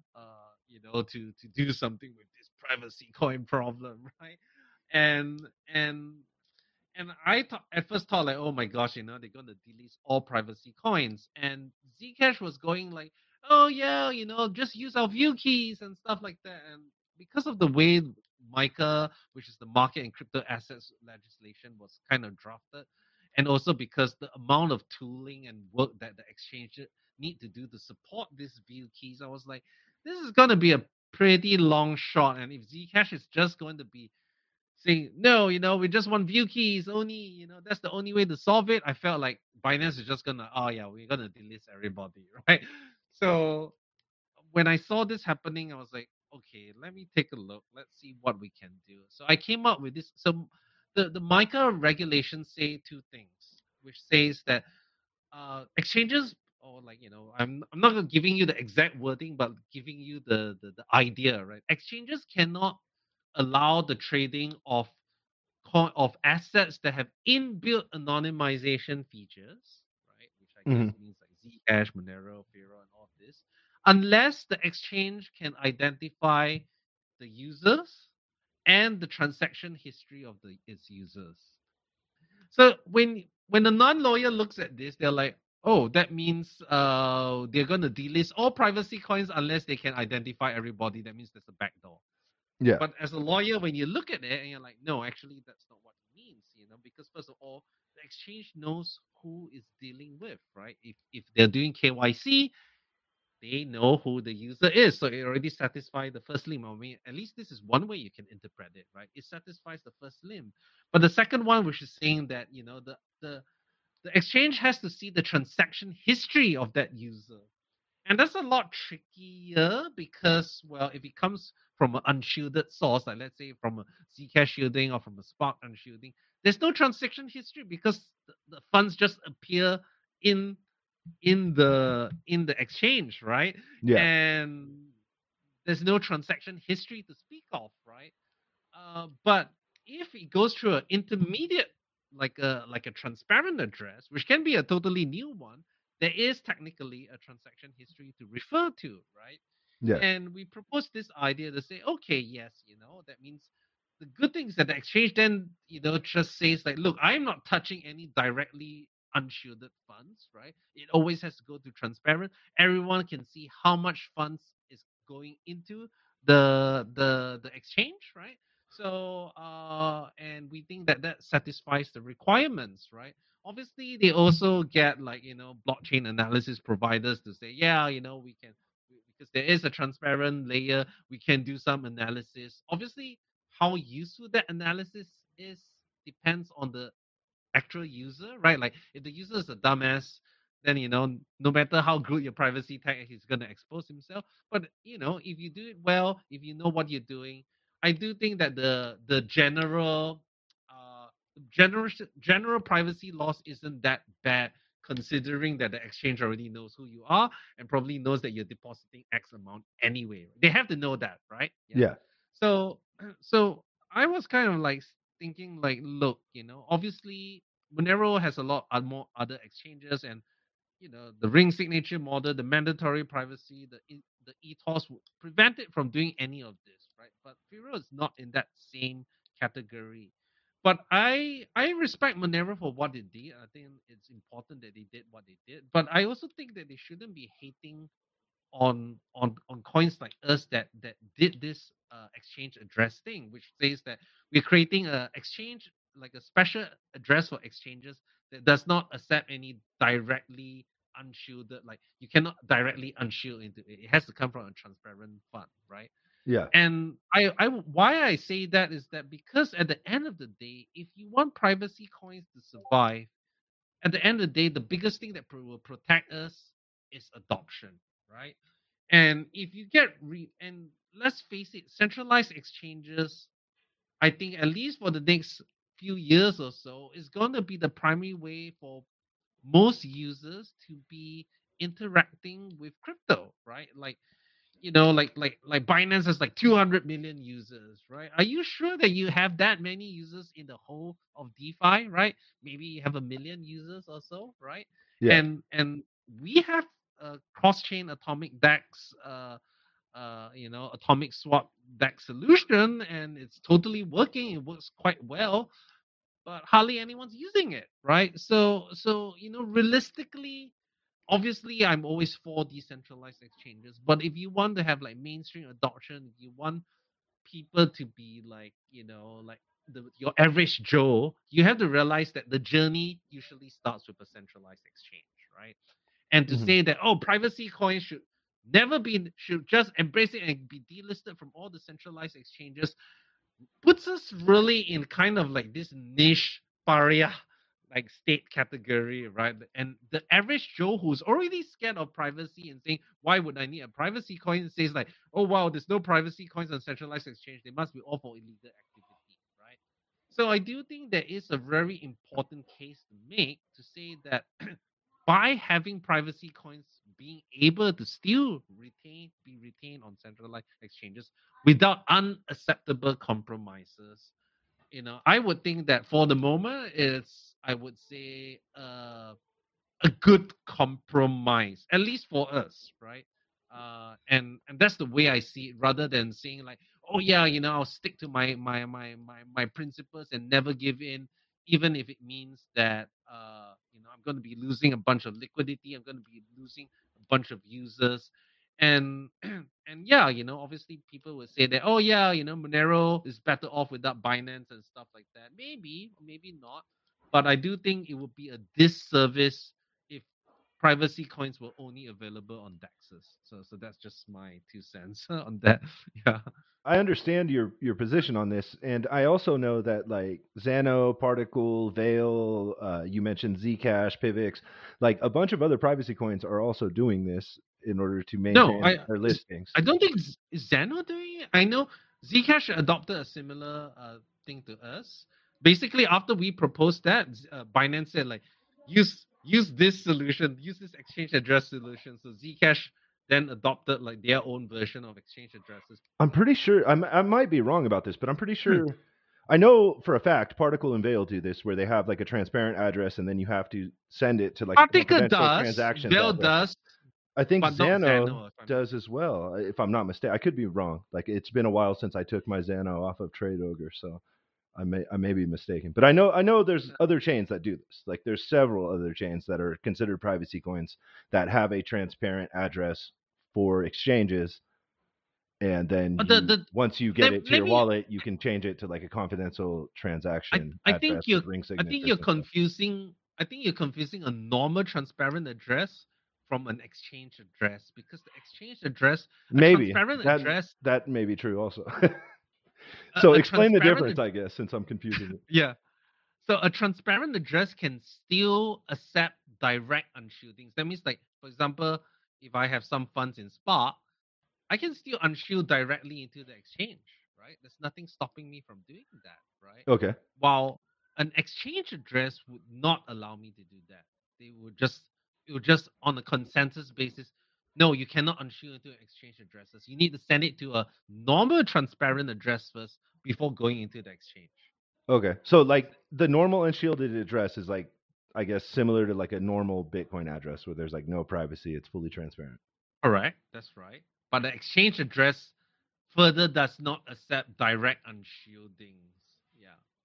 to do something with this privacy coin problem, right? And and and at first thought like, oh my gosh, they're gonna delete all privacy coins. And Zcash was going like, oh yeah, just use our view keys and stuff like that. And because of the way MiCA, which is the market and crypto assets legislation, was kind of drafted, and also because the amount of tooling and work that the exchange need to do to support these view keys, I was like, this is gonna be a pretty long shot. And if Zcash is just going to be saying no, we just want view keys only, that's the only way to solve it, I felt like Binance is just gonna, oh yeah, we're gonna delist everybody, right? So when I saw this happening, I was like, okay, let me take a look, let's see what we can do. So I came up with this. So the MiCA regulations say two things, which says that exchanges, or like, I'm not giving you the exact wording, but giving you the idea, right? Exchanges cannot allow the trading of assets that have inbuilt anonymization features, right? Which I guess Mhm. means like Zcash, Monero, Firo, and all of this, unless the exchange can identify the users and the transaction history of its users. So when a non-lawyer looks at this, they're like, oh, that means they're gonna delist all privacy coins unless they can identify everybody. That means there's a backdoor. Yeah. But as a lawyer, when you look at it and you're like, no, actually, that's not what it means, because first of all, the exchange knows who is dealing with, right? If they're doing KYC, they know who the user is, so it already satisfies the first limb. I mean, at least this is one way you can interpret it, right? It satisfies the first limb, but the second one, which is saying that the exchange has to see the transaction history of that user. And that's a lot trickier because, well, if it comes from an unshielded source, like let's say from a Zcash shielding or from a Spark unshielding, there's no transaction history because the funds just appear in in the exchange, right? Yeah. And there's no transaction history to speak of, right? But if it goes through an intermediate, like a transparent address, which can be a totally new one, there is technically a transaction history to refer to, right? Yes. And we propose this idea to say, okay, yes, that means the good thing is that the exchange then, just says like, look, I'm not touching any directly unshielded funds, right? It always has to go to transparent. Everyone can see how much funds is going into the exchange, right? So and we think that that satisfies the requirements, right? Obviously, they also get like blockchain analysis providers to say, yeah, we can, because there is a transparent layer, we can do some analysis. Obviously, how useful that analysis is depends on the actual user, right? Like if the user is a dumbass, then no matter how good your privacy tag, he's gonna expose himself. But if you do it well, if you know what you're doing, I do think that the general privacy loss isn't that bad, considering that the exchange already knows who you are and probably knows that you're depositing X amount anyway. They have to know that, right? Yeah. Yeah. So so I was kind of like thinking like, look, obviously Monero has a lot more other exchanges, and the ring signature model, the mandatory privacy, the ethos would prevent it from doing any of this, right? But Firo is not in that same category. But I respect Monero for what they did. I think it's important that they did what they did. But I also think that they shouldn't be hating on coins like us that did this exchange address thing, which says that we're creating a exchange, like a special address for exchanges that does not accept any directly unshielded, like you cannot directly unshield into it. It has to come from a transparent fund, right? Yeah. And why I say that is that because at the end of the day, if you want privacy coins to survive, at the end of the day, the biggest thing that will protect us is adoption, right? And if you get and let's face it, centralized exchanges, I think at least for the next few years or so, is going to be the primary way for most users to be interacting with crypto, right? Like like Binance has like 200 million users, right? Are you sure that you have that many users in the whole of DeFi, right? Maybe you have a million users or so, right? Yeah. And we have a cross-chain atomic DEX, atomic swap DEX solution, and it's totally working. It works quite well, but hardly anyone's using it, right? So realistically, obviously I'm always for decentralized exchanges, but if you want to have like mainstream adoption, if you want people to be like like your average Joe, you have to realize that the journey usually starts with a centralized exchange, right? And to Mhm. say that privacy coins should just embrace it and be delisted from all the centralized exchanges puts us really in kind of like this niche paria like state category, right? And the average Joe who's already scared of privacy and saying, why would I need a privacy coin? Says like, oh wow, there's no privacy coins on centralized exchange. They must be all for illegal activity, right? So I do think there is a very important case to make to say that by having privacy coins being able to still be retained on centralized exchanges without unacceptable compromises, I would think that for the moment it's, I would say, a good compromise, at least for us, right? And that's the way I see it, rather than saying like, oh yeah, I'll stick to my principles and never give in, even if it means that I'm going to be losing a bunch of liquidity, I'm going to be losing a bunch of users, and and yeah, obviously people would say that, oh yeah, Monero is better off without Binance and stuff like that. Maybe, maybe not, but I do think it would be a disservice if privacy coins were only available on DEXs. So that's just my 2 cents on that. Yeah. I understand your position on this, and I also know that like Xano, Particle, Veil, you mentioned Zcash, Pivx, like a bunch of other privacy coins are also doing this in order to No, maintain their listings. I don't think is Xano doing it. I know Zcash adopted a similar thing to us. Basically, after we proposed that, Binance said like, use this solution, use this exchange address solution. So Zcash then adopted like their own version of exchange addresses. I'm pretty sure I might be wrong about this, but I'm pretty Hmm. sure I know for a fact Particle and Veil do this, where they have like a transparent address, and then you have to send it to like a Particle confidential does, transactions Veil address. does, I think but not Xano Xano. If I'm does as well, if I'm not mistaken. I could be wrong. Like it's been a while since I took my Xano off of Trade Ogre, so I may be mistaken. But I know there's other chains that do this. Like there's several other chains that are considered privacy coins that have a transparent address for exchanges, and then But once you get it to let your me. wallet, you can change it to like a confidential transaction I address think you're with ring I think signatures you're and stuff. confusing. I think you're confusing a normal transparent address from an exchange address, because the exchange address, a Maybe transparent address, that may be true also. a, So a explain the transparent, difference, I guess, since I'm confusing it. yeah. So a transparent address can still accept direct unshieldings. That means, like for example, if I have some funds in Spark, I can still unshield directly into the exchange, right? There's nothing stopping me from doing that, right? Okay. While an exchange address would not allow me to do that. It would just on a consensus basis. No, you cannot unshield into exchange addresses. You need to send it to a normal transparent address first before going into the exchange. Okay. So like the normal unshielded address is like, I guess, similar to like a normal Bitcoin address where there's like no privacy. It's fully transparent. Correct. That's right. But the exchange address further does not accept direct unshieldings. Yeah.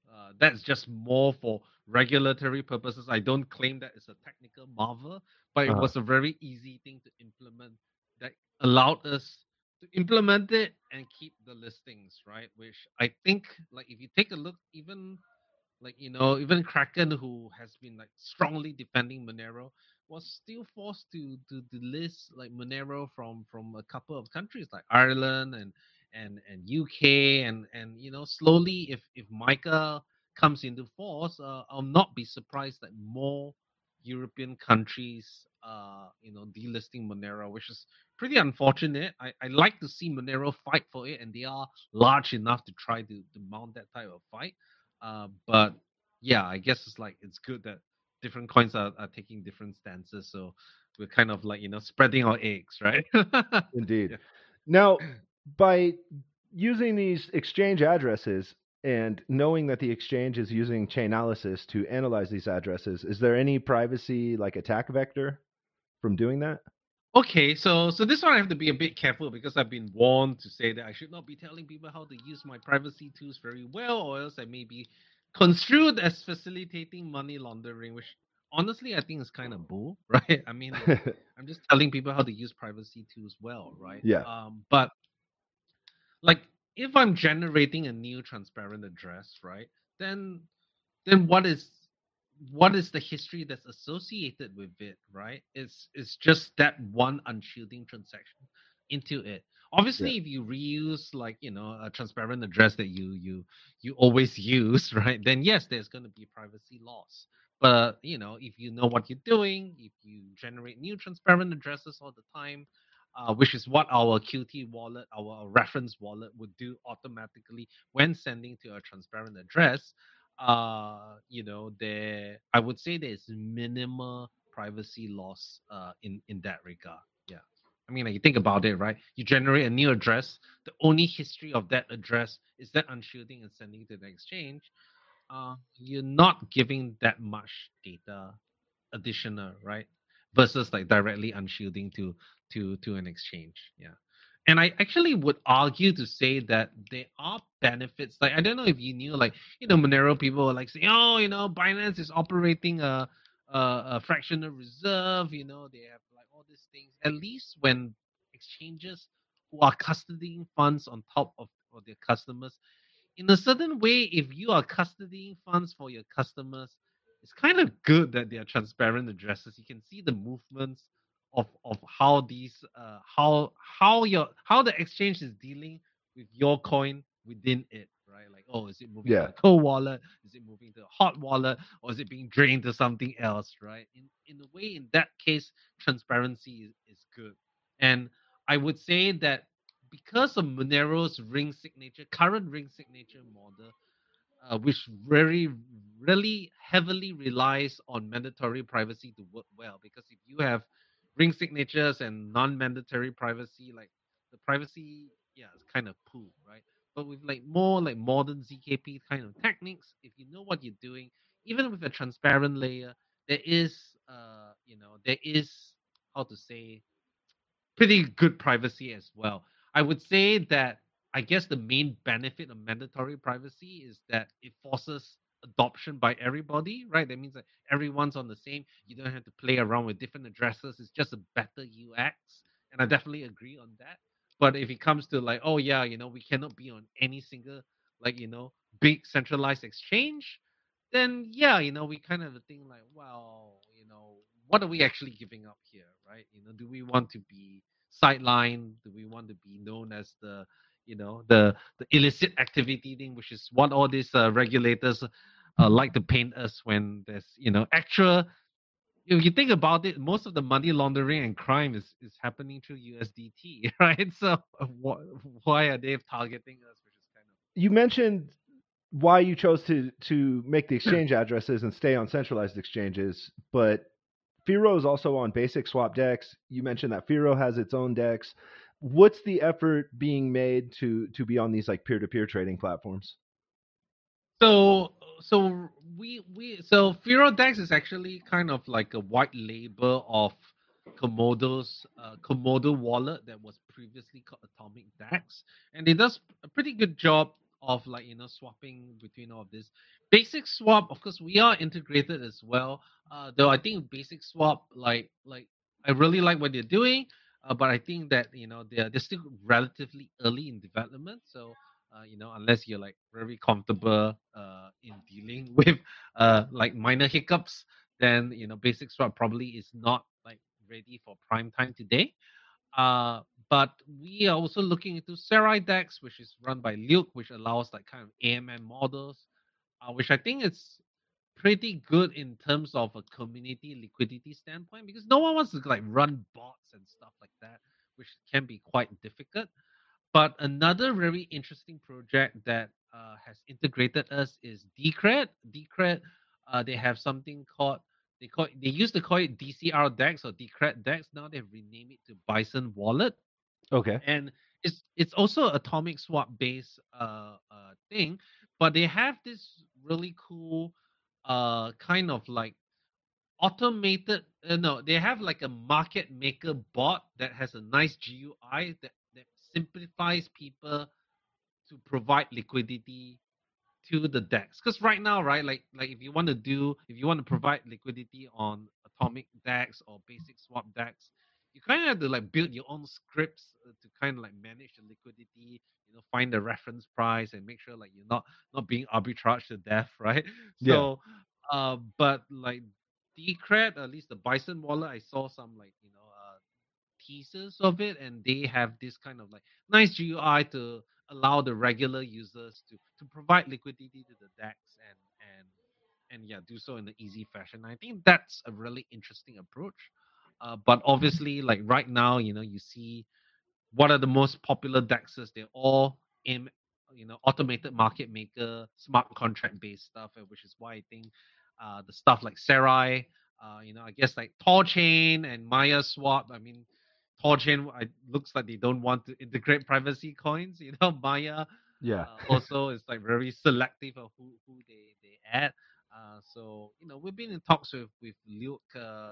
That's just more for regulatory purposes. I don't claim that it's a technical marvel, but it Uh-huh. was a very easy thing to implement that allowed us to implement it and keep the listings, right? Which I think, like, if you take a look, even even Kraken, who has been like strongly defending Monero, was still forced to delist like Monero from a couple of countries like Ireland and UK and slowly if Mica comes into force, I'll not be surprised that more European countries delisting Monero, which is pretty unfortunate. I like to see Monero fight for it, and they are large enough to try to mount that type of fight. But yeah, I guess it's good that different coins are taking different stances. So we're kind of like spreading our eggs, right? Indeed. Yeah. Now, by using these exchange addresses and knowing that the exchange is using Chainalysis to analyze these addresses, is there any privacy like attack vector from doing that? Okay, so this one I have to be a bit careful because I've been warned to say that I should not be telling people how to use my privacy tools very well, or else I may be construed as facilitating money laundering, which honestly I think is kind of bull, right? I mean, like I'm just telling people how to use privacy tools well, right? Yeah. But like if I'm generating a new transparent address, right? Then then what is the history that's associated with it, right? It's just that one unshielding transaction into it. Yeah. Obviously, if you reuse like a transparent address that you always use, right? Then yes, there's going to be privacy loss. But if you know what you're doing, if you generate new transparent addresses all the time, which is what our Qt wallet, our reference wallet, would do automatically when sending to a transparent address, there I would say there's minimal privacy loss in that regard. Yeah. I mean, like you think about it, right? You generate a new address. The only history of that address is that unshielding and sending to the exchange. You're not giving that much data additional, right? Versus like directly unshielding to an exchange. Yeah. And I actually would argue to say that there are benefits. Like I don't know if you knew, like Monero people are like saying, oh, Binance is operating a fractional reserve. They have like all these things. At least when exchanges who are custodying funds on top of their customers, in a certain way, if you are custodying funds for your customers, it's kind of good that they are transparent addresses. You can see the movements of how these how the exchange is dealing with your coin within it, right? Like, oh, is it moving to Yeah. a cold wallet? Is it moving to a hot wallet? Or is it being drained to something else, right? In a way, in that case, transparency is good. And I would say that because of Monero's ring signature, current ring signature model, which very really heavily relies on mandatory privacy to work well. Because if you have ring signatures and non-mandatory privacy, like the privacy, yeah, it's kind of poo, right? But with like more like modern ZKP kind of techniques, if you know what you're doing, even with a transparent layer, there is how to say pretty good privacy as well. I would say that I guess the main benefit of mandatory privacy is that it forces adoption by everybody, right? That means that everyone's on the same. You don't have to play around with different addresses. It's just a better UX. And I definitely agree on that. But if it comes to like, oh yeah, we cannot be on any single like, big centralized exchange, then yeah, we kind of think like, well, what are we actually giving up here, right? Do we want to be sidelined? Do we want to be known as the illicit activity thing, which is what all these regulators like to paint us when there's actual. If you think about it, most of the money laundering and crime is happening through USDT, right? So why are they targeting us? Which is kind of You mentioned why you chose to make the exchange addresses and stay on centralized exchanges, but Firo is also on basic swap decks. You mentioned that Firo has its own decks. What's the effort being made to be on these like peer-to-peer trading platforms? So Firodex is actually kind of like a white label of Komodo's Komodo wallet that was previously called Atomic Dex, and it does a pretty good job of like swapping between all of this. Basic swap, of course, we are integrated as well. Though I think basic swap, like I really like what they're doing, but I think that they're still relatively early in development. So unless you're like very comfortable in dealing with like minor hiccups, then basic swap probably is not like ready for prime time today. Uh, but we are also looking into Serai Dex, which is run by Luke, which allows like kind of AMM models, which I think is pretty good in terms of a community liquidity standpoint because no one wants to like run bots and stuff like that, which can be quite difficult. But another very interesting project that has integrated us is Decred. Decred, they have something called they used to call it DCR Dex or Decred Dex. Now they've renamed it to Bison Wallet, Okay. and it's also atomic swap based thing, but they have this really cool kind of like automated no they have like a market maker bot that has a nice GUI that simplifies people to provide liquidity to the DEX. Because right now, right, like if you want to provide liquidity on atomic DEX or basic swap DEX, you kind of have to like build your own scripts to kind of like manage the liquidity, find the reference price and make sure like you're not being arbitraged to death, right? Yeah. So but like Decred, at least the Bison wallet, I saw some like teasers of it, and they have this kind of like nice GUI to allow the regular users to provide liquidity to the DEX and yeah, do so in an easy fashion. I think that's a really interesting approach. But obviously, like right now, you see what are the most popular DEXs? They're all in automated market maker, smart contract based stuff, which is why I think the stuff like Serai, I guess like Torchain and Maya Swap. I mean, Torchain looks like they don't want to integrate privacy coins. Maya Yeah. also is like very selective of who they add. So we've been in talks with Luke,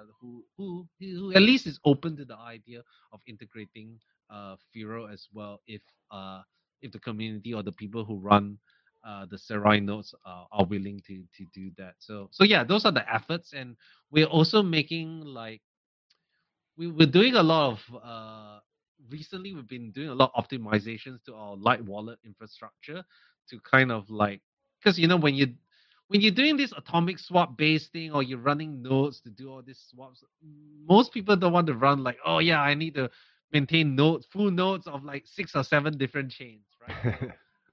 who at least is open to the idea of integrating Firo as well if the community or the people who run the Serai nodes are willing to do that. So yeah, those are the efforts, and we're also making like we're doing a lot of recently we've been doing a lot of optimizations to our light wallet infrastructure to kind of like because when you're doing this atomic swap based thing or you're running nodes to do all these swaps, most people don't want to run like, oh yeah, I need to maintain nodes, full nodes of like 6 or 7 different chains, right? So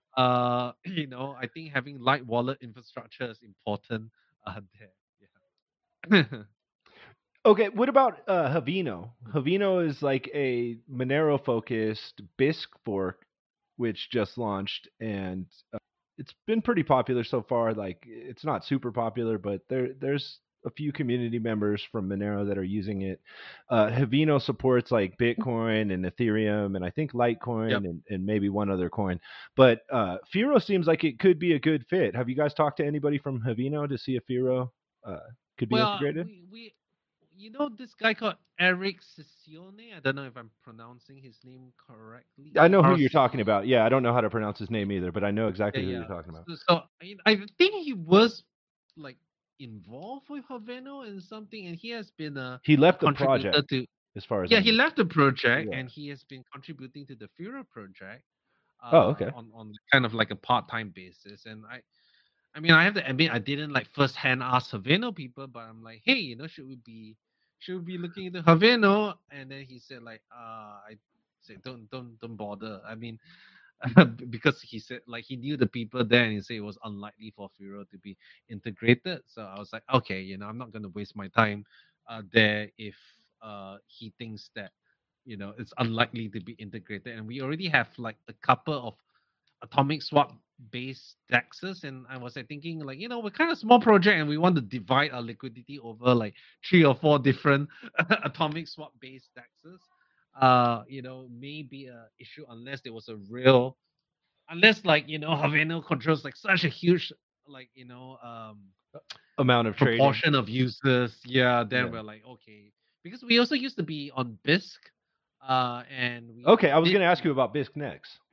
I think having light wallet infrastructure is important there. Yeah. Okay, what about Havino? Havino is like a Monero focused Bisq fork, which just launched, and it's been pretty popular so far. Like, it's not super popular, but there's a few community members from Monero that are using it. Havino supports like Bitcoin and Ethereum, and I think Litecoin Yep. and maybe one other coin. But Firo seems like it could be a good fit. Have you guys talked to anybody from Havino to see if Firo could be Well, integrated? we this guy called Eric Sicione. I don't know if I'm pronouncing his name correctly. I know who you're ERC. talking about. Yeah, I don't know how to pronounce his name either, but I know Yeah, exactly who you're yeah. talking about. So I think he was like involved with Haveno in something, and he has been He a left the contributor project, to. as far as Yeah, I he know. left the project, Yeah. and he has been contributing to the Fura project Oh, okay. on kind of like a part time basis. And I mean, I have to admit, I didn't like firsthand ask Haveno people, but I'm like, hey, should we be looking into Haveno? And then he said like, I said, don't bother. I mean, because he said like he knew the people there, and he said it was unlikely for Firo to be integrated. So I was like, okay, I'm not gonna waste my time there if he thinks that it's unlikely to be integrated, and we already have like a couple of atomic swap based dexes, and I was like thinking like we're kind of small project and we want to divide our liquidity over like 3 or 4 different atomic swap based dexes. Maybe a issue unless there was a real unless like Haveno controls like such a huge like Amount of trading. proportion of users. Yeah, then Yeah. we're like, okay, because we also used to be on Bisq, and we Okay, I was did going to ask you about Bisq next.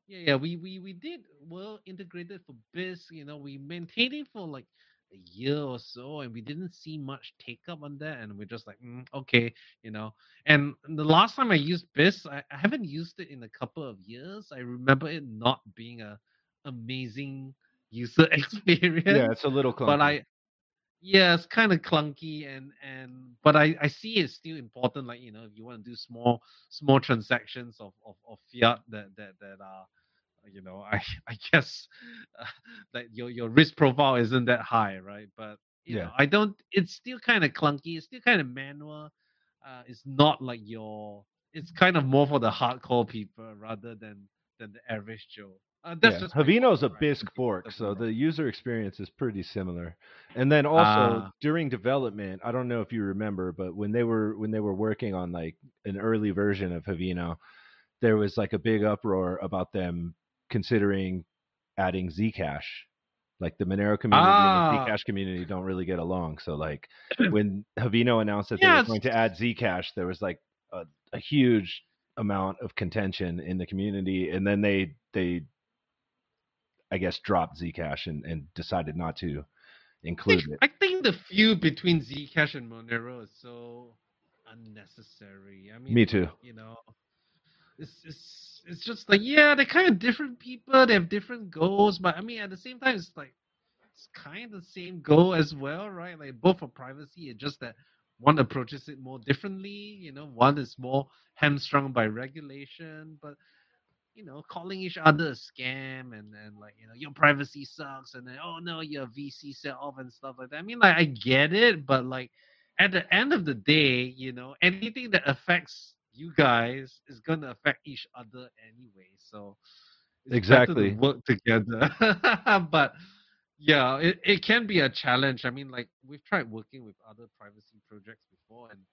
yeah. We did well integrated for biz. We maintained it for like a year or so, and we didn't see much take up on that. And we're just like, okay, you know. And the last time I used biz, I haven't used it in a couple of years. I remember it not being a amazing user Yeah, experience, it's a little but clunky. I yeah, it's kind of clunky and but I see it's still important. Like if you want to do small transactions of fiat that are I guess that your risk profile isn't that high, right? But Yeah. I don't. It's still kind of clunky. It's still kind of manual. It's not like your. It's kind of more for the hardcore people rather than the average Joe. That's Yeah, just my Havino thoughts, is a right? Could Bisq be fork, totally so wrong. the user experience is pretty similar. And then also Ah. during development, I don't know if you remember, but when they were working on like an early version of Havino, there was like a big uproar about them considering adding Zcash. Like the Monero community and the Ah. Zcash community don't really get along. So like when Havino announced that they were Yes. going to add Zcash, there was like a huge amount of contention in the community, and then they I guess dropped Zcash and decided not to include it. I think the feud between Zcash and Monero is so unnecessary. I Me mean, too. like, it's just like, yeah, they're kind of different people. They have different goals, but I mean, at the same time, it's kind of the same goal as well, right? Like both for privacy. It's just that one approaches it more differently. One is more hamstrung by regulation, but calling each other a scam and like, your privacy sucks and then, oh no, your VC set off and stuff like that. I mean, like, I get it, but like at the end of the day, anything that affects you guys is gonna affect each other anyway. So it's better to Exactly. work together. But yeah, it can be a challenge. I mean, like we've tried working with other privacy projects before and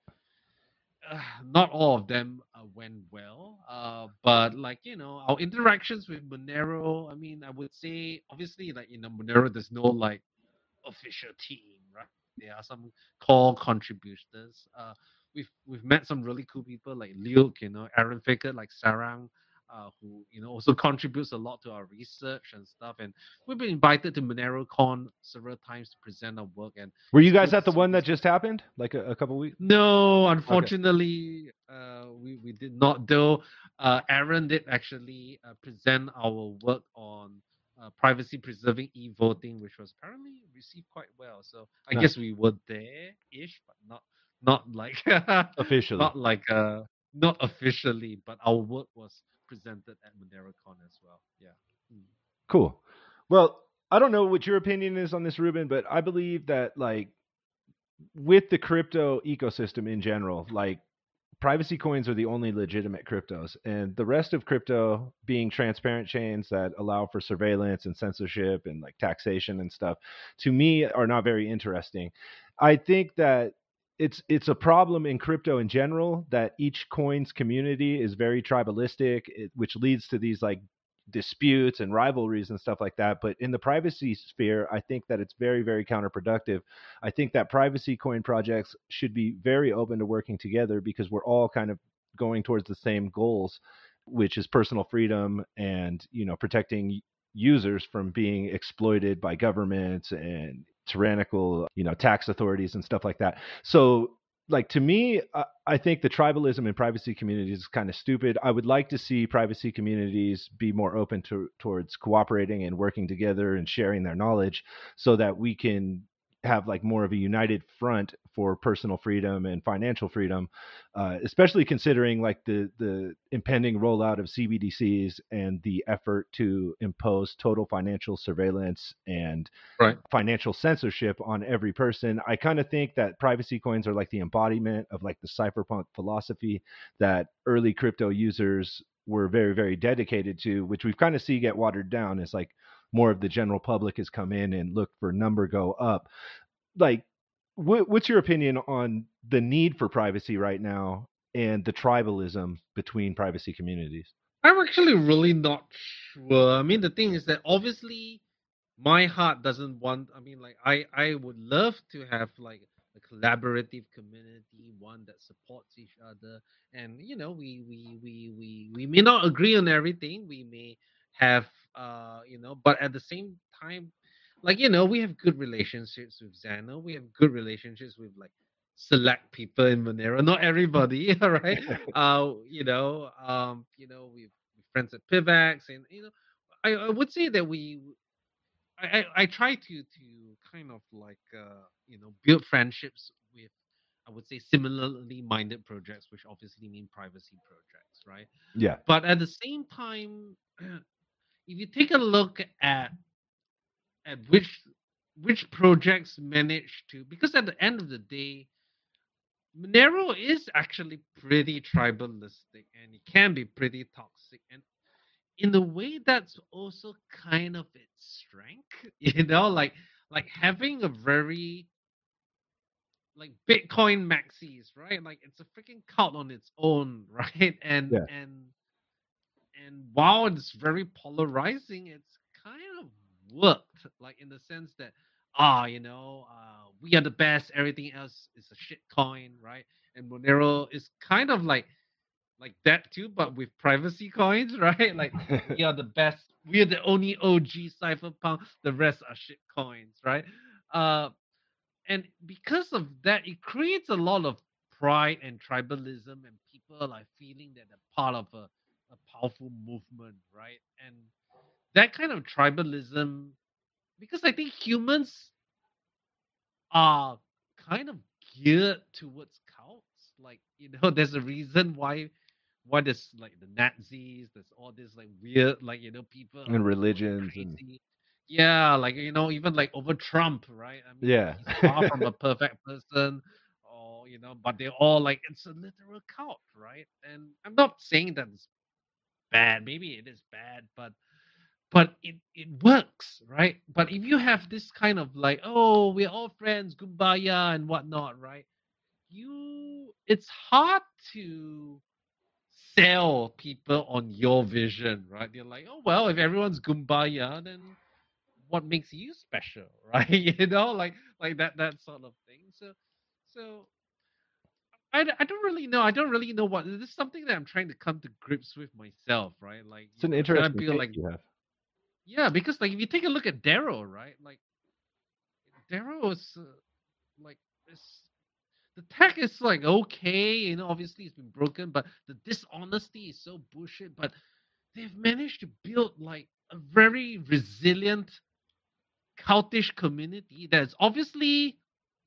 not all of them went well. But like our interactions with Monero. I mean, I would say obviously like Monero, there's no like official team, right? There are some core contributors. We've met some really cool people like Luke, Aaron Faker, like Sarang, who also contributes a lot to our research and stuff. And we've been invited to MoneroCon several times to present our work, and Were you it's guys good to at the see one that these. just happened like a couple weeks? No, Okay. unfortunately, we did not. Though Aaron did actually present our work on privacy preserving e-voting, which was apparently received quite well. So I guess Nice. we were there-ish, but not like Officially. not like not officially. But our work was presented at MoneroCon as well. Yeah. Mm. Cool. Well, I don't know what your opinion is on this, Ruben, but I believe that like with the crypto ecosystem in general, like privacy coins are the only legitimate cryptos, and the rest of crypto being transparent chains that allow for surveillance and censorship and like taxation and stuff, to me are not very interesting. I think that it's a problem in crypto in general that each coin's community is very tribalistic, which leads to these like disputes and rivalries and stuff like that. But in the privacy sphere, I think that it's very, very counterproductive. I think that privacy coin projects should be very open to working together because we're all kind of going towards the same goals, which is personal freedom and protecting users from being exploited by governments and tyrannical tax authorities and stuff like that. So like to me, I think the tribalism in privacy communities is kind of stupid. I would like to see privacy communities be more open towards cooperating and working together and sharing their knowledge so that we can have like more of a united front for personal freedom and financial freedom, especially considering like the impending rollout of CBDCs and the effort to impose total financial surveillance and Right. financial censorship on every person. I kind of think that privacy coins are like the embodiment of like the cypherpunk philosophy that early crypto users were very, very dedicated to, which we've kind of see get watered down as like more of the general public has come in and look for number go up. Like, what's your opinion on the need for privacy right now and the tribalism between privacy communities? I'm actually really not sure. I mean, the thing is that obviously my heart doesn't want. I mean, like I would love to have like a collaborative community, one that supports each other, and we may not agree on everything. We may have but at the same time, like we have good relationships with Xano. We have good relationships with like select people in Monero. Not everybody, all right. We're friends at Pivax, and I would say that I try to kind of like build friendships with, I would say, similarly minded projects, which obviously mean privacy projects, right? Yeah. But at the same time, if you take a look at which projects manage to, because at the end of the day, Monero is actually pretty tribalistic and it can be pretty toxic, and in a way that's also kind of its strength, like having a very like Bitcoin maxis, right? Like it's a freaking cult on its own, right? And Yeah. while it's very polarizing, it's kind of worked, like in the sense that we are the best, everything else is a shit coin, right? And Monero is kind of like that too, but with privacy coins, right? Like we are the best, we are the only OG cypherpunk, the rest are shit coins, right? Uh, and because of that, it creates a lot of pride and tribalism, and people are like feeling that they're part of a powerful movement, right? And that kind of tribalism, because I think humans are kind of geared towards cults. Like, there's a reason why there's like the Nazis, there's all this like weird, like, people are And like going religions and crazy. Yeah, like, even like over Trump, right? I mean, like yeah. he's far from a perfect person, or, but they're all like, it's a literal cult, right? And I'm not saying that it's bad. Maybe it is bad, but it works, right? But if you have this kind of like, oh, we're all friends, kumbaya and whatnot, right? It's hard to sell people on your vision, right? They're like, oh well, if everyone's kumbaya, then what makes you special, right? Like that sort of thing. So I don't really know. I don't really know what this is, something that I'm trying to come to grips with myself, right? Like, It's an can I interesting build take like, you have. yeah, because like if you take a look at Daryl, right? Like Daryl is like this. The tech is like okay, obviously it's been broken, but the dishonesty is so bullshit. But they've managed to build like a very resilient cultish community that's obviously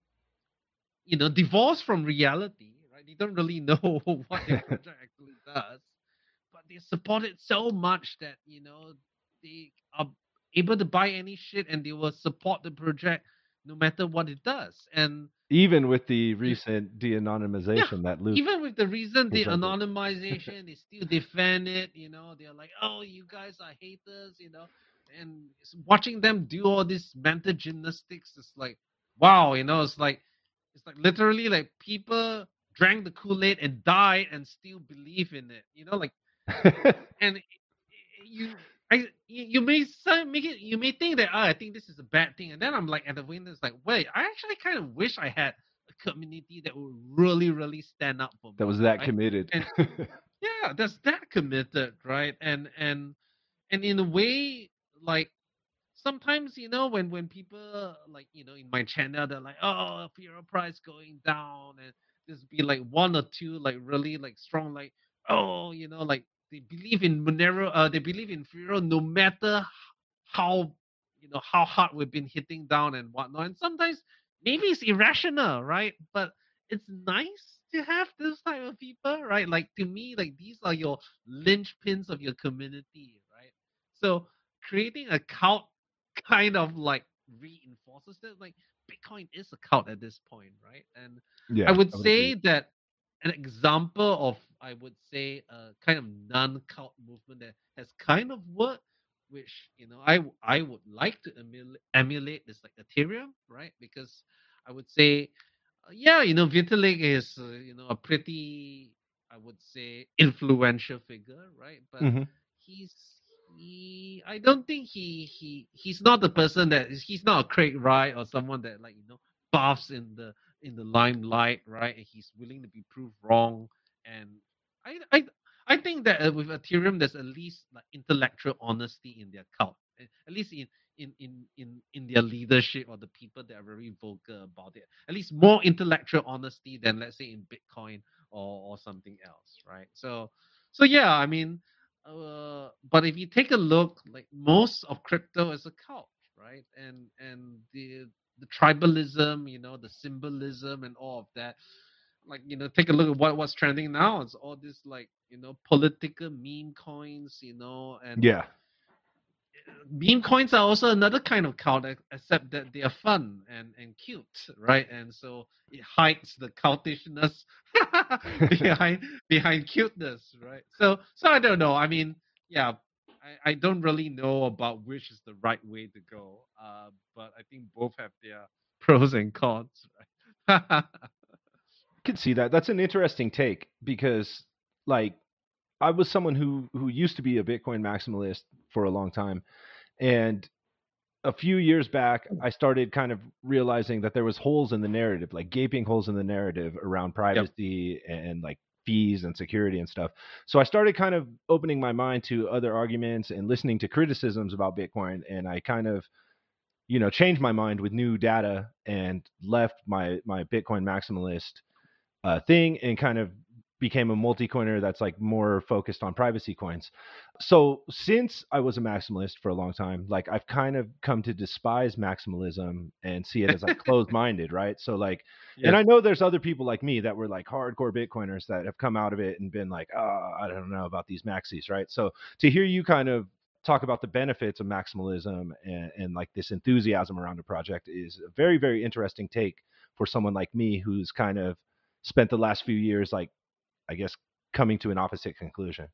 divorced from reality, right? They don't really know what their project actually does, but they support it so much that they are able to buy any shit and they will support the project no matter what it does. And Even with the you, recent yeah, de-anonymization that Luke even with the reason the presented. anonymization, they still defend it. They're like, "Oh, you guys are haters," and watching them do all this mental gymnastics is like, wow, it's like literally like people drank the Kool-Aid and died and still believe in it. Like, and you you may make it, you may think that, I think this is a bad thing, and then I'm like at the window, it's like, wait, I actually kind of wish I had a community that would really really stand up for me, That was that right? committed. And yeah, that's that committed, right? And in a way, like sometimes when people like in my channel, they're like, oh, Ethereum price going down, and there's be like one or two like really like strong, like, oh, like they believe in Monero, they believe in Ethereum no matter how how hard we've been hitting down and whatnot. And sometimes maybe it's irrational, right? But it's nice to have this type of people, right? Like to me, like these are your linchpins of your community, right? So creating a cult kind of like reinforces that, like Bitcoin is a cult at this point, right? And I Yeah, would I would agree. say that an example of, I would say, a kind of non-cult movement that has kind of worked, which I would like to emulate, is like Ethereum, right? Because I would say, yeah, Vitalik is a pretty, I would say, influential figure, right? But Hmm. he's I don't think he's not the person that he's not a Craig Wright or someone that like buffs in the limelight, right? And he's willing to be proved wrong. And I I think that with Ethereum, there's at least like intellectual honesty in their cult, at least in their leadership or the people that are very vocal about it. At least more intellectual honesty than let's say in Bitcoin or something else, right? So yeah, I mean, but if you take a look, like most of crypto is a cult, right? And the tribalism, the symbolism and all of that. Like, take a look at what's trending now. It's all this like, political meme coins, and Yeah. meme coins are also another kind of cult, except that they are fun and cute, right? And so it hides the cultishness behind cuteness, right? So I don't know. I mean, yeah, I don't really know about which is the right way to go. But I think both have their pros and cons, right? Could see that. That's an interesting take because, like, I was someone who used to be a Bitcoin maximalist for a long time, and a few years back, I started kind of realizing that there was holes in the narrative, like gaping holes in the narrative around Yep. privacy and like fees and security and stuff. So I started kind of opening my mind to other arguments and listening to criticisms about Bitcoin, and I kind of changed my mind with new data and left my Bitcoin maximalist thing and kind of became a multi-coiner that's like more focused on privacy coins. So since I was a maximalist for a long time, like I've kind of come to despise maximalism and see it as like closed-minded, right? So like, and Yes. I know there's other people like me that were like hardcore Bitcoiners that have come out of it and been like, oh, I don't know about these maxis, right? So to hear you kind of talk about the benefits of maximalism and like this enthusiasm around a project is a very, very interesting take for someone like me who's kind of spent the last few years, like, I guess, coming to an opposite conclusion.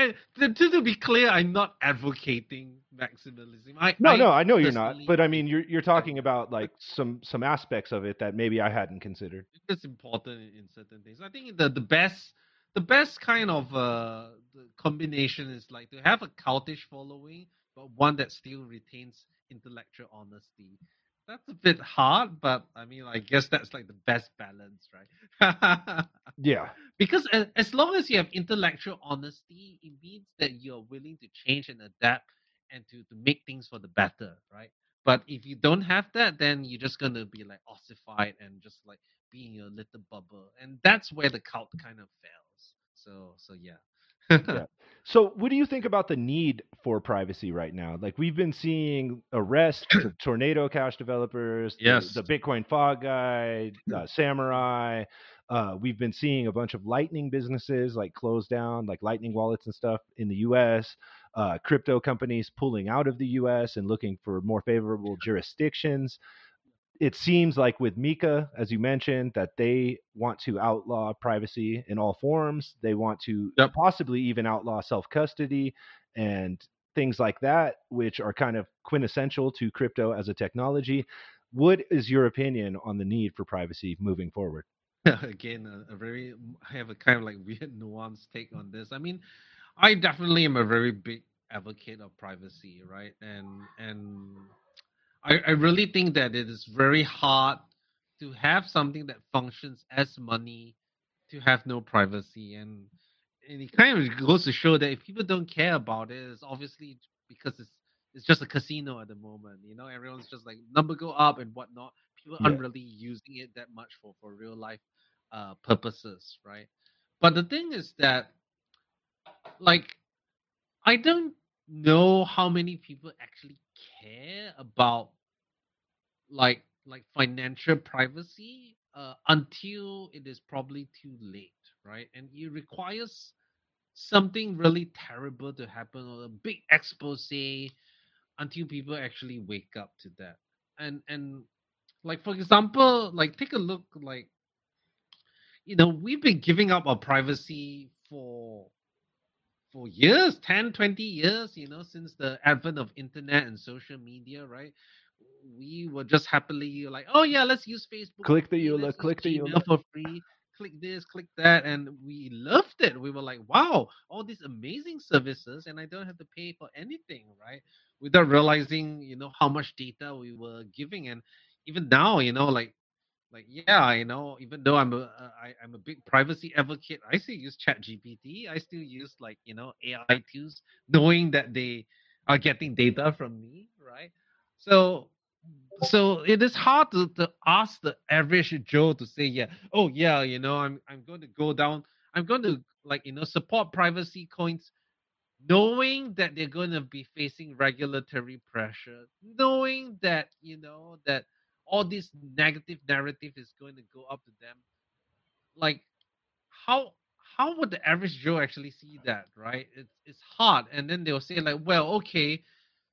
To be clear, I'm not advocating maximalism. No, I I know you're not, personally but I think mean, you're that talking about like some aspects of it that maybe I hadn't considered. it's important in certain things. I think the best kind of the combination is like to have a cultish following, but one that still retains intellectual honesty. That's a bit hard, but I mean, I guess that's like the best balance, right? Yeah, Because as long as you have intellectual honesty, it means that you're willing to change and adapt and to make things for the better, right? But if you don't have that, then you're just gonna be like ossified and just like be in your little bubble, and that's where the cult kind of fails. So yeah. yeah. So, what do you think about the need for privacy right now? Like, we've been seeing arrests of Tornado Cash developers, Yes. the Bitcoin Fog guy, Samurai. We've been seeing a bunch of Lightning businesses like close down, like Lightning wallets and stuff in the U.S. Crypto companies pulling out of the U.S. and looking for more favorable jurisdictions. It seems like with Mika, as you mentioned, that they want to outlaw privacy in all forms. They want to Yep. possibly even outlaw self custody and things like that, which are kind of quintessential to crypto as a technology. What is your opinion on the need for privacy moving forward? Again, I have a kind of like weird nuanced take on this. I mean, I definitely am a very big advocate of privacy, right? And I really think that it is very hard to have something that functions as money to have no privacy. And it kind of goes to show that if people don't care about it, it's obviously because it's just a casino at the moment. Everyone's just like number go up and whatnot. People Yeah. aren't really using it that much for real life purposes, right? But the thing is that, like, I don't know how many people actually care about like financial privacy until it is probably too late, right? And it requires something really terrible to happen or a big expose until people actually wake up to that. And like, for example, like, take a look, like, we've been giving up our privacy for years, 10, 20 years, since the advent of internet and social media, right? We were just happily like, oh yeah, let's use Facebook for Click the free, EULA, let's use click the EULA. Gmail for free, click this, click that, and we loved it. We were like, wow, all these amazing services, and I don't have to pay for anything, right? Without realizing, how much data we were giving. And even now, like, Like, yeah, even though I'm a big privacy advocate, I still use ChatGPT. I still use like AI tools, knowing that they are getting data from me, right? So so it is hard to ask the average Joe to say, yeah, oh yeah, I'm going to go down, I'm going to like support privacy coins, knowing that they're going to be facing regulatory pressure, knowing that that all this negative narrative is going to go up to them. Like, how how would the average Joe actually see that, right? It's hard, and then they'll say like, well, okay,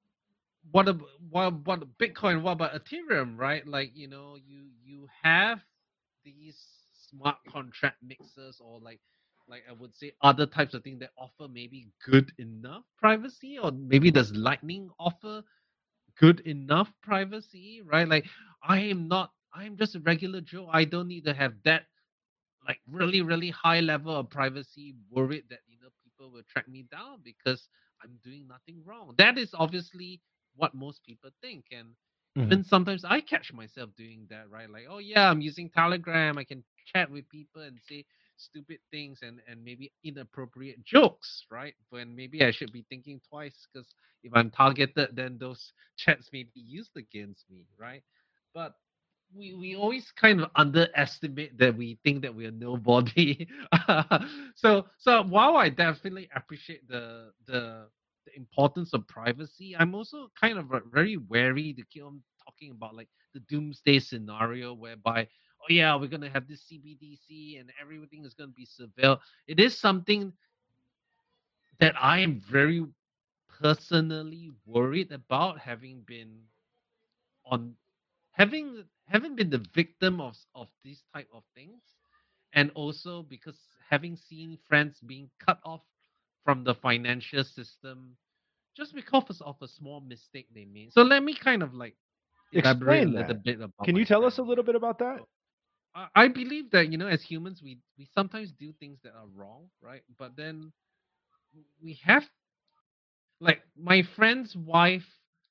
what Bitcoin, what about Ethereum, right? Like, you have these smart contract mixers, or like I would say other types of things that offer maybe good enough privacy, or maybe does Lightning offer good enough privacy, right? Like, I'm just a regular Joe. I don't need to have that like really really high level of privacy, worried that people will track me down because I'm doing nothing wrong. That is obviously what most people think, and Mhm. even sometimes I catch myself doing that, right? Like, oh yeah, I'm using Telegram, I can chat with people and say stupid things and maybe inappropriate jokes, right? When maybe I should be thinking twice, because if I'm targeted, then those chats may be used against me, right? But we always kind of underestimate that we think that we are nobody. So while I definitely appreciate the importance of privacy, I'm also kind of very wary to keep on talking about like the doomsday scenario whereby, oh yeah, we're gonna have this CBDC and everything is gonna be surveilled. It is something that I am very personally worried about, having been on having been the victim of these type of things, and also because having seen friends being cut off from the financial system just because of a small mistake they made. So let me kind of like elaborate a Explain little that. bit about Can my you tell us a friend. little bit about that? So I believe that as humans we sometimes do things that are wrong, right? But then we have, like, my friend's wife.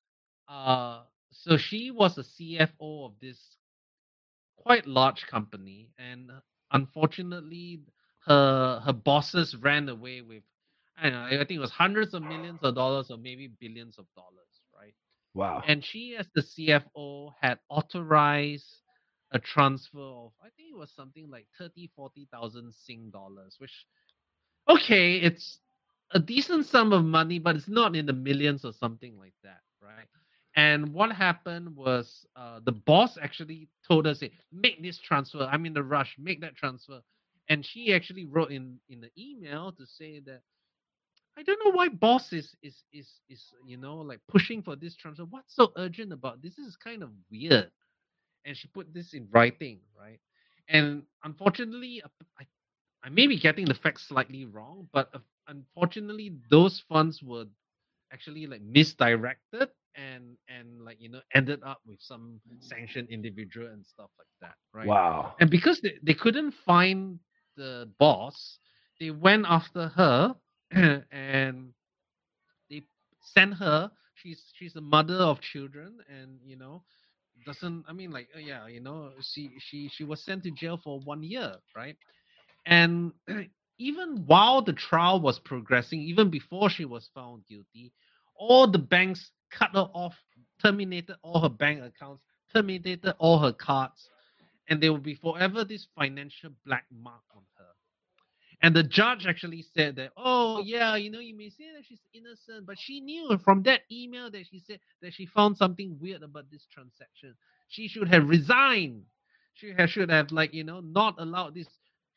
So she was a CFO of this quite large company, and unfortunately, her bosses ran away with, I don't know, I think it was hundreds of millions of dollars or maybe billions of dollars, right? Wow. And she, as the CFO, had authorized a transfer of, I think it was something like 30,000 40,000 Sing dollars, which, okay, it's a decent sum of money, but it's not in the millions or something like that, right? And what happened was, the boss actually told us, "Hey, make this transfer. I'm in a rush. Make that transfer." And she actually wrote in the email to say that, I don't know why boss is like pushing for this transfer. What's so urgent about this? This is kind of weird. And she put this in writing, right? And unfortunately, I may be getting the facts slightly wrong, but unfortunately, those funds were actually like misdirected, and like ended up with some sanctioned individual and stuff like that, right? Wow. And because they couldn't find the boss, they went after her and they sent her. She's a mother of children, and doesn't, I mean, like, yeah, she was sent to jail for 1 year, right? And even while the trial was progressing, even before she was found guilty, all the banks cut her off, terminated all her bank accounts, terminated all her cards, and there will be forever this financial black mark on her. And the judge actually said that, oh, yeah, you may say that she's innocent, but she knew from that email that she said that she found something weird about this transaction. She should have resigned. Should have like, not allowed this.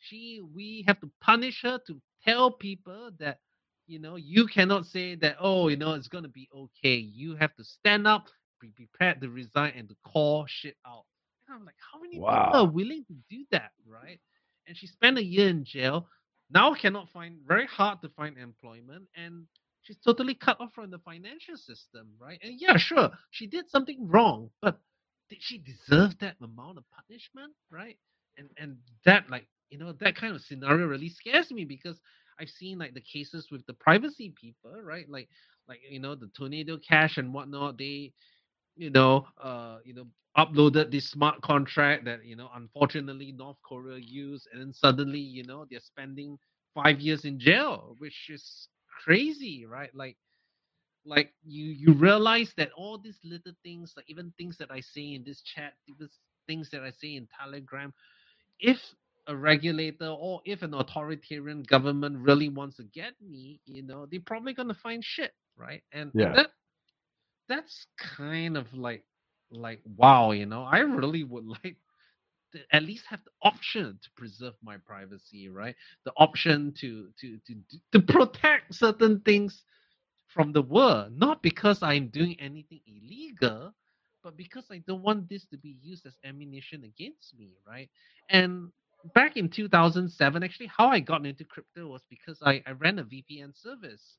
We have to punish her to tell people that, you cannot say that, oh, it's going to be okay. You have to stand up, be prepared to resign, and to call shit out. And I'm like, how many people are Wow. willing to do that, right? And she spent a year in jail, now cannot find, very hard to find employment, and she's totally cut off from the financial system, right? And yeah, sure, she did something wrong, but did she deserve that amount of punishment, right? And that, like, that kind of scenario really scares me, because I've seen like the cases with the privacy people, right? Like the Tornado Cash and whatnot. They uploaded this smart contract that unfortunately North Korea used, and then suddenly they're spending 5 years in jail, which is crazy, right? Like you realize that all these little things, like even things that I say in this chat, even things that I say in Telegram, if a regulator or if an authoritarian government really wants to get me, they're probably gonna find shit, right? And Yeah. that's kind of like wow, I really would like to at least have the option to preserve my privacy, right? The option to protect certain things from the world, not because I'm doing anything illegal, but because I don't want this to be used as ammunition against me, right? And back in 2007, actually, how I got into crypto was because I ran a VPN service.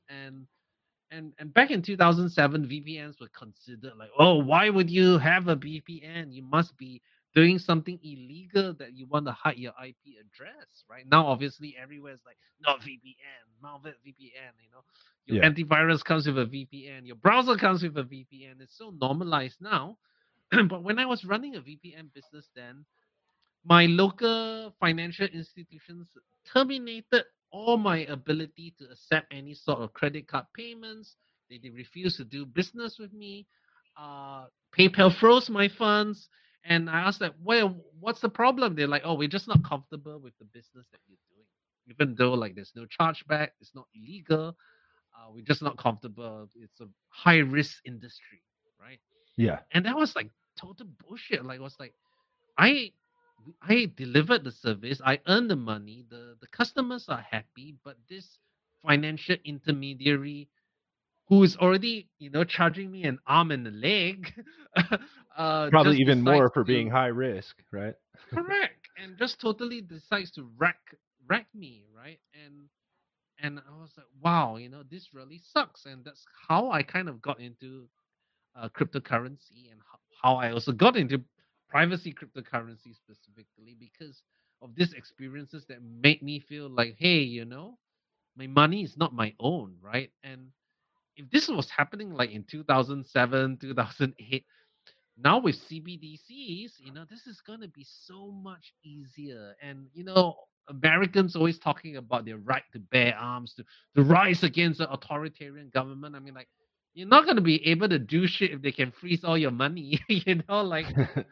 And back in 2007, VPNs were considered like, oh, why would you have a VPN? You must be doing something illegal that you want to hide your IP address, right? Now, obviously, everywhere is like, not VPN, malware VPN, your Yeah. antivirus comes with a VPN, your browser comes with a VPN. It's so normalized now. But when I was running a VPN business then, my local financial institutions terminated all my ability to accept any sort of credit card payments. They refused to do business with me. PayPal froze my funds. And I asked them, well, what's the problem? They're like, oh, we're just not comfortable with the business that you're doing. Even though like there's no chargeback, it's not illegal. We're just not comfortable. It's a high risk industry, right? Yeah. And that was like total bullshit. Like, it was like, I I delivered the service, I earned the money, the customers are happy, but this financial intermediary who is already, charging me an arm and a leg, Probably just even decides more for being to high risk, right? correct and just totally decides to wreck me, right? And I was like, wow, this really sucks. And that's how I kind of got into cryptocurrency, and how I also got into privacy cryptocurrency specifically because of these experiences that made me feel like, hey, my money is not my own, right? And if this was happening like in 2007, 2008, now with CBDCs, this is going to be so much easier. And, Americans always talking about their right to bear arms, to rise against the authoritarian government. I mean, like, you're not going to be able to do shit if they can freeze all your money, like,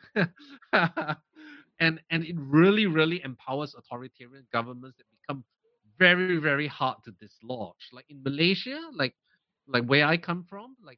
and it really, really empowers authoritarian governments that become very, very hard to dislodge. Like in Malaysia, like where I come from, like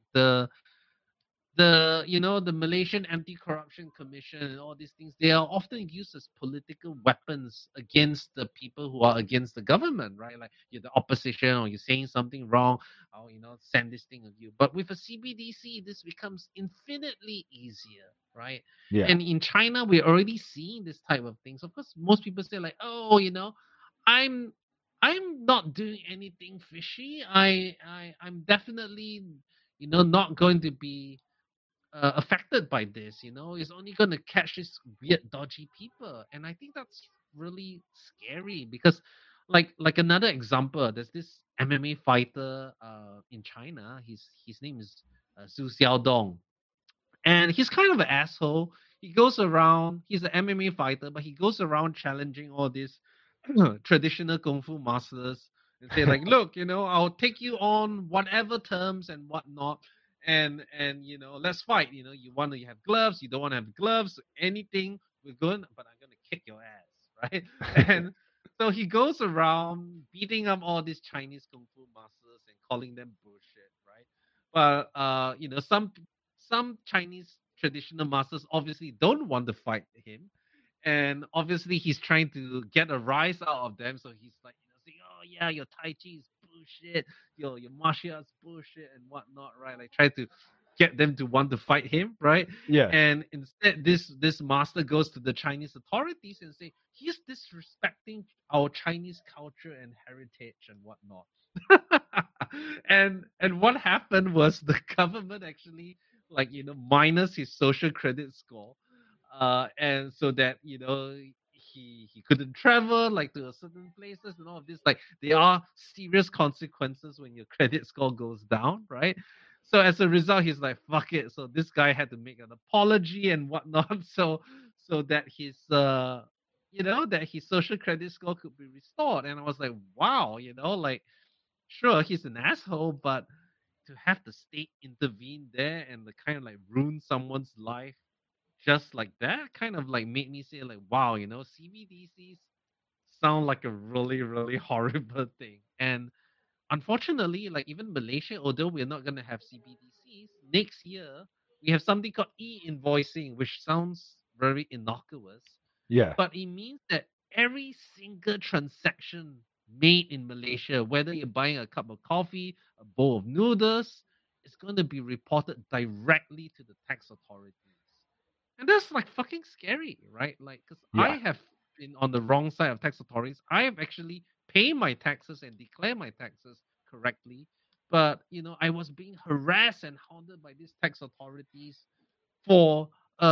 the Malaysian Anti-Corruption Commission and all these things, they are often used as political weapons against the people who are against the government, right? Like you're the opposition or you're saying something wrong, or send this thing of you. But with a CBDC, this becomes infinitely easier, right? Yeah. And in China, we're already seeing this type of things. Of course, most people say like, oh, I'm I'm not doing anything fishy. I'm definitely not going to be affected by this. It's only going to catch these weird, dodgy people, and I think that's really scary because, like another example, there's this MMA fighter in China. His name is Su Xiaodong, and he's kind of an asshole. He goes around. He's an MMA fighter, but he goes around challenging all these traditional kung fu masters and say like, look, I'll take you on whatever terms and whatnot, and let's fight. You want to have gloves, you don't want to have gloves, anything. We're going, but I'm gonna kick your ass, right? And so he goes around beating up all these Chinese kung fu masters and calling them bullshit, right? But some Chinese traditional masters obviously don't want to fight him, and obviously he's trying to get a rise out of them. So he's like, saying, "Oh yeah, your Tai Chi is bullshit, your martial arts bullshit and whatnot," right? Like try to get them to want to fight him, right? Yeah. And instead, this master goes to the Chinese authorities and say he's disrespecting our Chinese culture and heritage and whatnot. And what happened was the government actually minus his social credit score, and so that he couldn't travel like to a certain places and all of this. Like there are serious consequences when your credit score goes down, right? So as a result, he's like, fuck it. So this guy had to make an apology and whatnot. So that his that his social credit score could be restored. And I was like, wow, like sure he's an asshole, but to have the state intervene there and like kind of like ruin someone's life just like that kind of like made me say like, wow, CBDCs sound like a really, really horrible thing. And unfortunately, like even Malaysia, although we're not going to have CBDCs, next year we have something called e-invoicing, which sounds very innocuous, Yeah. but it means that every single transaction made in Malaysia, whether you're buying a cup of coffee, a bowl of noodles, is going to be reported directly to the tax authorities. And that's like fucking scary, right? Like, because I Yeah. have been on the wrong side of tax authorities. I have actually paid my taxes and declare my taxes correctly. But, I was being harassed and hounded by these tax authorities for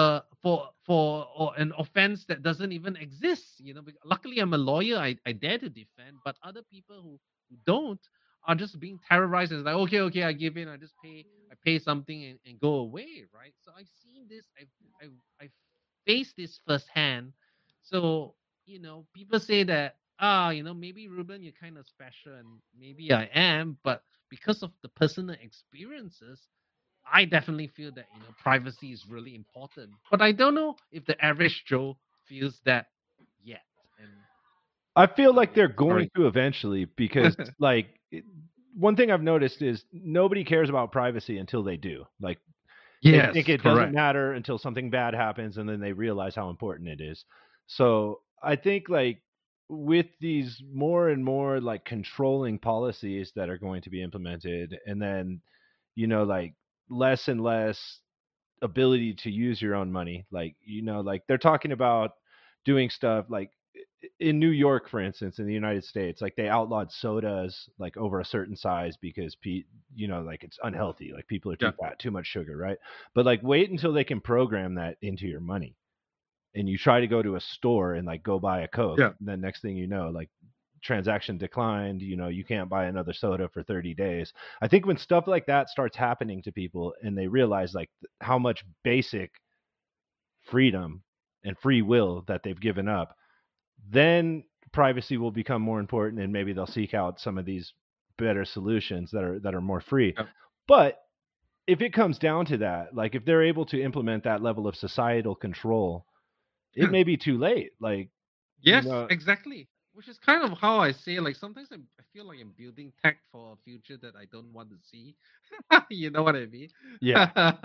an offense that doesn't even exist. Luckily I'm a lawyer. I dare to defend, but other people who don't are just being terrorized and it's like, okay, I give in, I pay something and go away, right? So I've seen this, I've faced this firsthand. So people say that maybe Ruben, you're kind of special, and maybe I am, but because of the personal experiences, I definitely feel that privacy is really important, but I don't know if the average Joe feels that yet. And I feel like yeah, they're going sorry. to eventually because, like, one thing I've noticed is nobody cares about privacy until they do. Like, they think Yes, it doesn't correct. matter until something bad happens, and then they realize how important it is. So I think, like, with these more and more like controlling policies that are going to be implemented, and then like less and less ability to use your own money, like like they're talking about doing stuff like in New York, for instance, in the United States, like they outlawed sodas like over a certain size because like it's unhealthy, like people are too Yeah, fat, too much sugar, right? But like wait until they can program that into your money, and you try to go to a store and like go buy a Coke, yeah, and then next thing you know, like transaction declined, you can't buy another soda for 30 days. I think when stuff like that starts happening to people and they realize like how much basic freedom and free will that they've given up, then privacy will become more important, and maybe they'll seek out some of these better solutions that are more free. yeah. But if it comes down to that, like if they're able to implement that level of societal control, it may be too late. Like, you Yes, know, exactly. Which is kind of how I say, like sometimes I feel like I'm building tech for a future that I don't want to see. You know what I mean? yeah,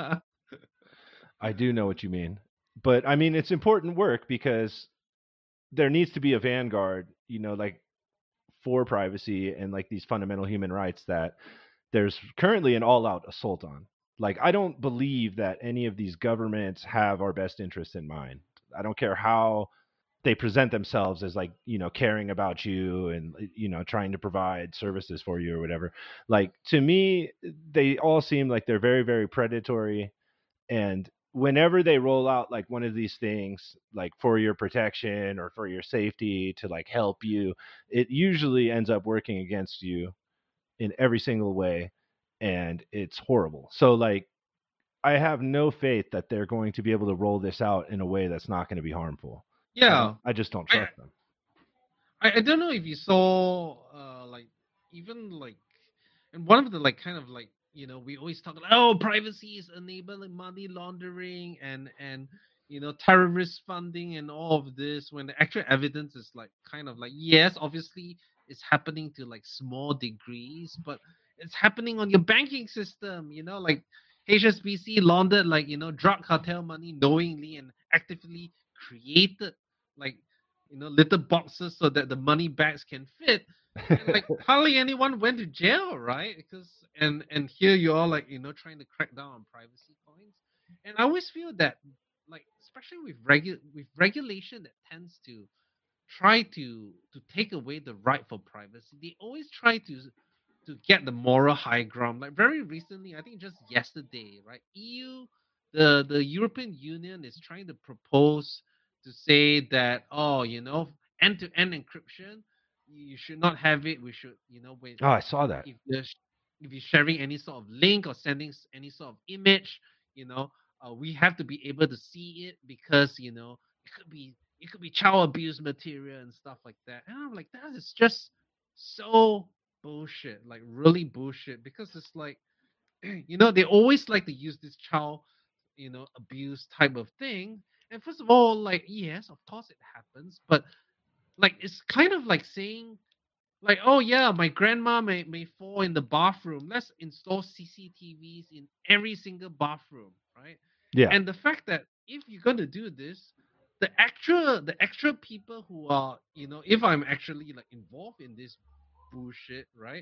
I do know what you mean. But I mean, it's important work because there needs to be a vanguard, like for privacy and like these fundamental human rights that there's currently an all-out assault on. Like, I don't believe that any of these governments have our best interests in mind. I don't care how they present themselves as like, caring about you and trying to provide services for you or whatever. Like, to me, they all seem like they're very, very predatory. And whenever they roll out like one of these things, like for your protection or for your safety to like help you, it usually ends up working against you in every single way, and it's horrible. So like I have no faith that they're going to be able to roll this out in a way that's not going to be harmful. Yeah. I just don't I, trust them. I don't know if you saw like even like and one of the like kind of like we always talk about, oh, privacy is enabling money laundering and terrorist funding and all of this, when the actual evidence is like kind of like, yes, obviously it's happening to like small degrees, but it's happening on your banking system, like HSBC laundered like drug cartel money knowingly and actively created like little boxes so that the money bags can fit, and like hardly anyone went to jail, right? Because and here you are like trying to crack down on privacy coins. And I always feel that, like, especially with regulation that tends to try to take away the right for privacy, they always try to get the moral high ground. Like very recently, I think just yesterday, right? The European Union is trying to propose to say that, oh, end-to-end encryption, you should not have it. We should, Oh, I saw that. if the if you're sharing any sort of link or sending any sort of image, we have to be able to see it because it could be child abuse material and stuff like that. And I'm like, that is just so bullshit, like really bullshit, because it's like, they always like to use this child, abuse type of thing. And first of all, like, yes, of course it happens, but like it's kind of like saying, like, oh yeah, my grandma may fall in the bathroom. Let's install CCTVs in every single bathroom, right? Yeah. And the fact that if you're gonna do this, the actual people who are, if I'm actually like involved in this bullshit, right?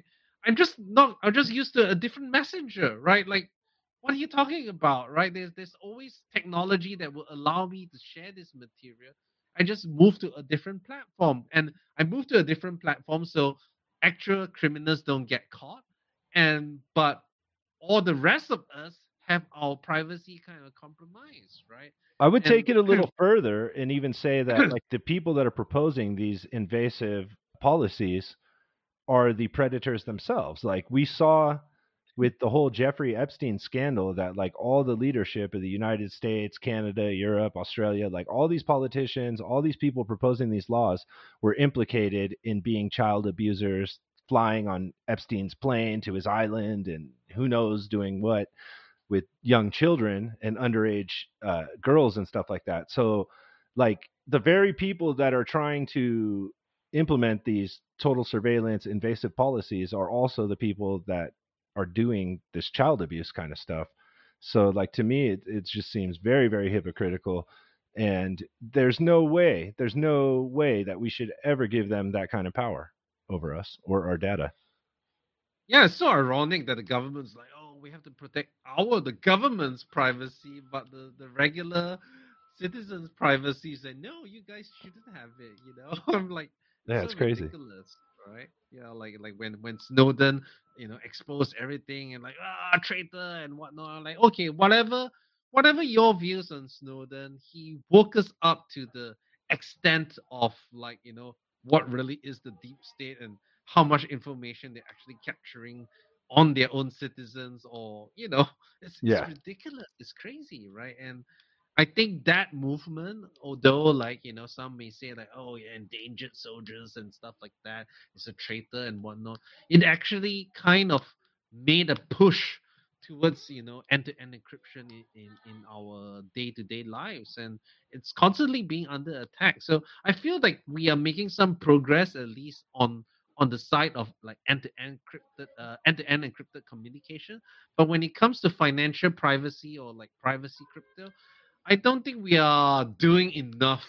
I'm just used to a different messenger, right? Like, what are you talking about, right? There's always technology that will allow me to share this material. I just moved to a different platform, and I moved to a different platform so actual criminals don't get caught, but all the rest of us have our privacy kind of compromised, right? I would And take it a little further and even say that like the people that are proposing these invasive policies are the predators themselves. Like we saw with the whole Jeffrey Epstein scandal that like all the leadership of the United States, Canada, Europe, Australia, like all these politicians, all these people proposing these laws were implicated in being child abusers, flying on Epstein's plane to his island and who knows doing what with young children and underage girls and stuff like that. So, like the very people that are trying to implement these total surveillance invasive policies are also the people that are doing this child abuse kind of stuff. So, like to me, it just seems very, very hypocritical. And there's no way that we should ever give them that kind of power over us or our data. yeah, it's so ironic that the government's like, oh, we have to protect the government's privacy, but the regular citizens' privacy say, no, you guys shouldn't have it. I'm like, it's Yeah, so it's crazy. ridiculous, right? Yeah, like when Snowden, exposed everything and like, traitor and whatnot. I'm like, okay, whatever your views on Snowden, he woke us up to the extent of, like, what really is the deep state and how much information they're actually capturing on their own citizens, or it's Yeah. ridiculous, it's crazy, right? And I think that movement, although, like, some may say like, oh yeah, endangered soldiers and stuff like that, is a traitor and whatnot, it actually kind of made a push towards, end-to-end encryption in our day-to-day lives, and it's constantly being under attack. So I feel like we are making some progress, at least on the side of like end-to-end encrypted communication. But when it comes to financial privacy or like privacy crypto, I don't think we are doing enough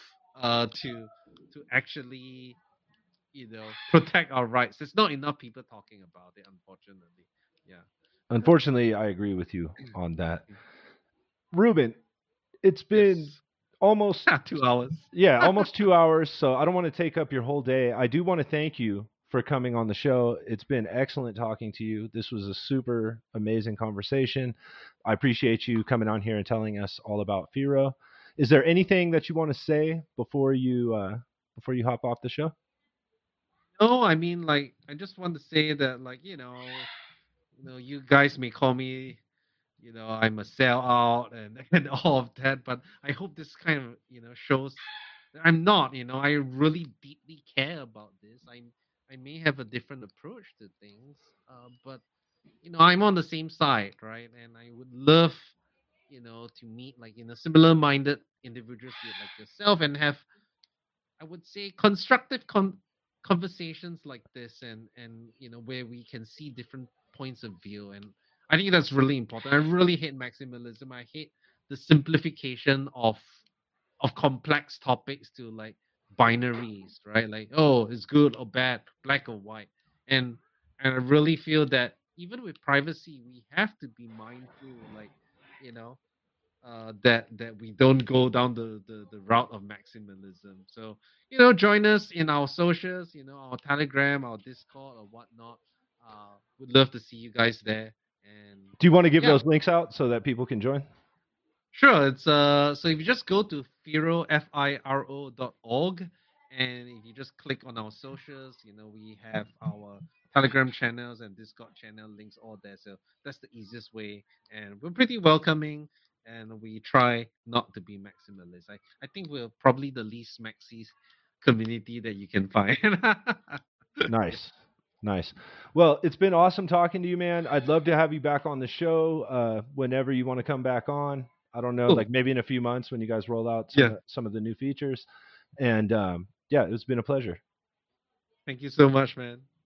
to actually, protect our rights. There's not enough people talking about it, unfortunately. Yeah. Unfortunately, I agree with you on that. Ruben, it's been Yes. almost 2 hours. yeah, almost 2 hours, so I don't want to take up your whole day. I do want to thank you for coming on the show. It's been excellent talking to you. This was a super amazing conversation. I appreciate you coming on here and telling us all about Firo. Is there anything that you want to say before you hop off the show? No, I mean, like, I just want to say that, like, you guys may call me, I'm a sellout and and all of that, but I hope this kind of, shows that I'm not. I really deeply care about this. I may have a different approach to things, but I'm on the same side, right? And I would love, to meet, like, similar-minded individuals like yourself, and have, I would say, constructive conversations like this, and where we can see different points of view. And I think that's really important. I really hate maximalism. I hate the simplification of complex topics to like binaries, right? Like, oh, it's good or bad, black or white. And I really feel that even with privacy, we have to be mindful, like, you know, that we don't go down the route of maximalism. So, join us in our socials, our Telegram, our Discord, or whatnot. Would love to see you guys there. And Do you want to give yeah, those links out so that people can join? sure. It's so if you just go to Firo, FIRO.org, And if you just click on our socials, we have our Telegram channels and Discord channel links all there. So that's the easiest way. And we're pretty welcoming, and we try not to be maximalist. I think we're probably the least maxis community that you can find. Yeah. Nice. Nice. Well, it's been awesome talking to you, man. I'd love to have you back on the show whenever you want to come back on. I don't know, Cool. like maybe in a few months when you guys roll out Yeah. some of the new features. And yeah, it's been a pleasure. Thank you so much, man.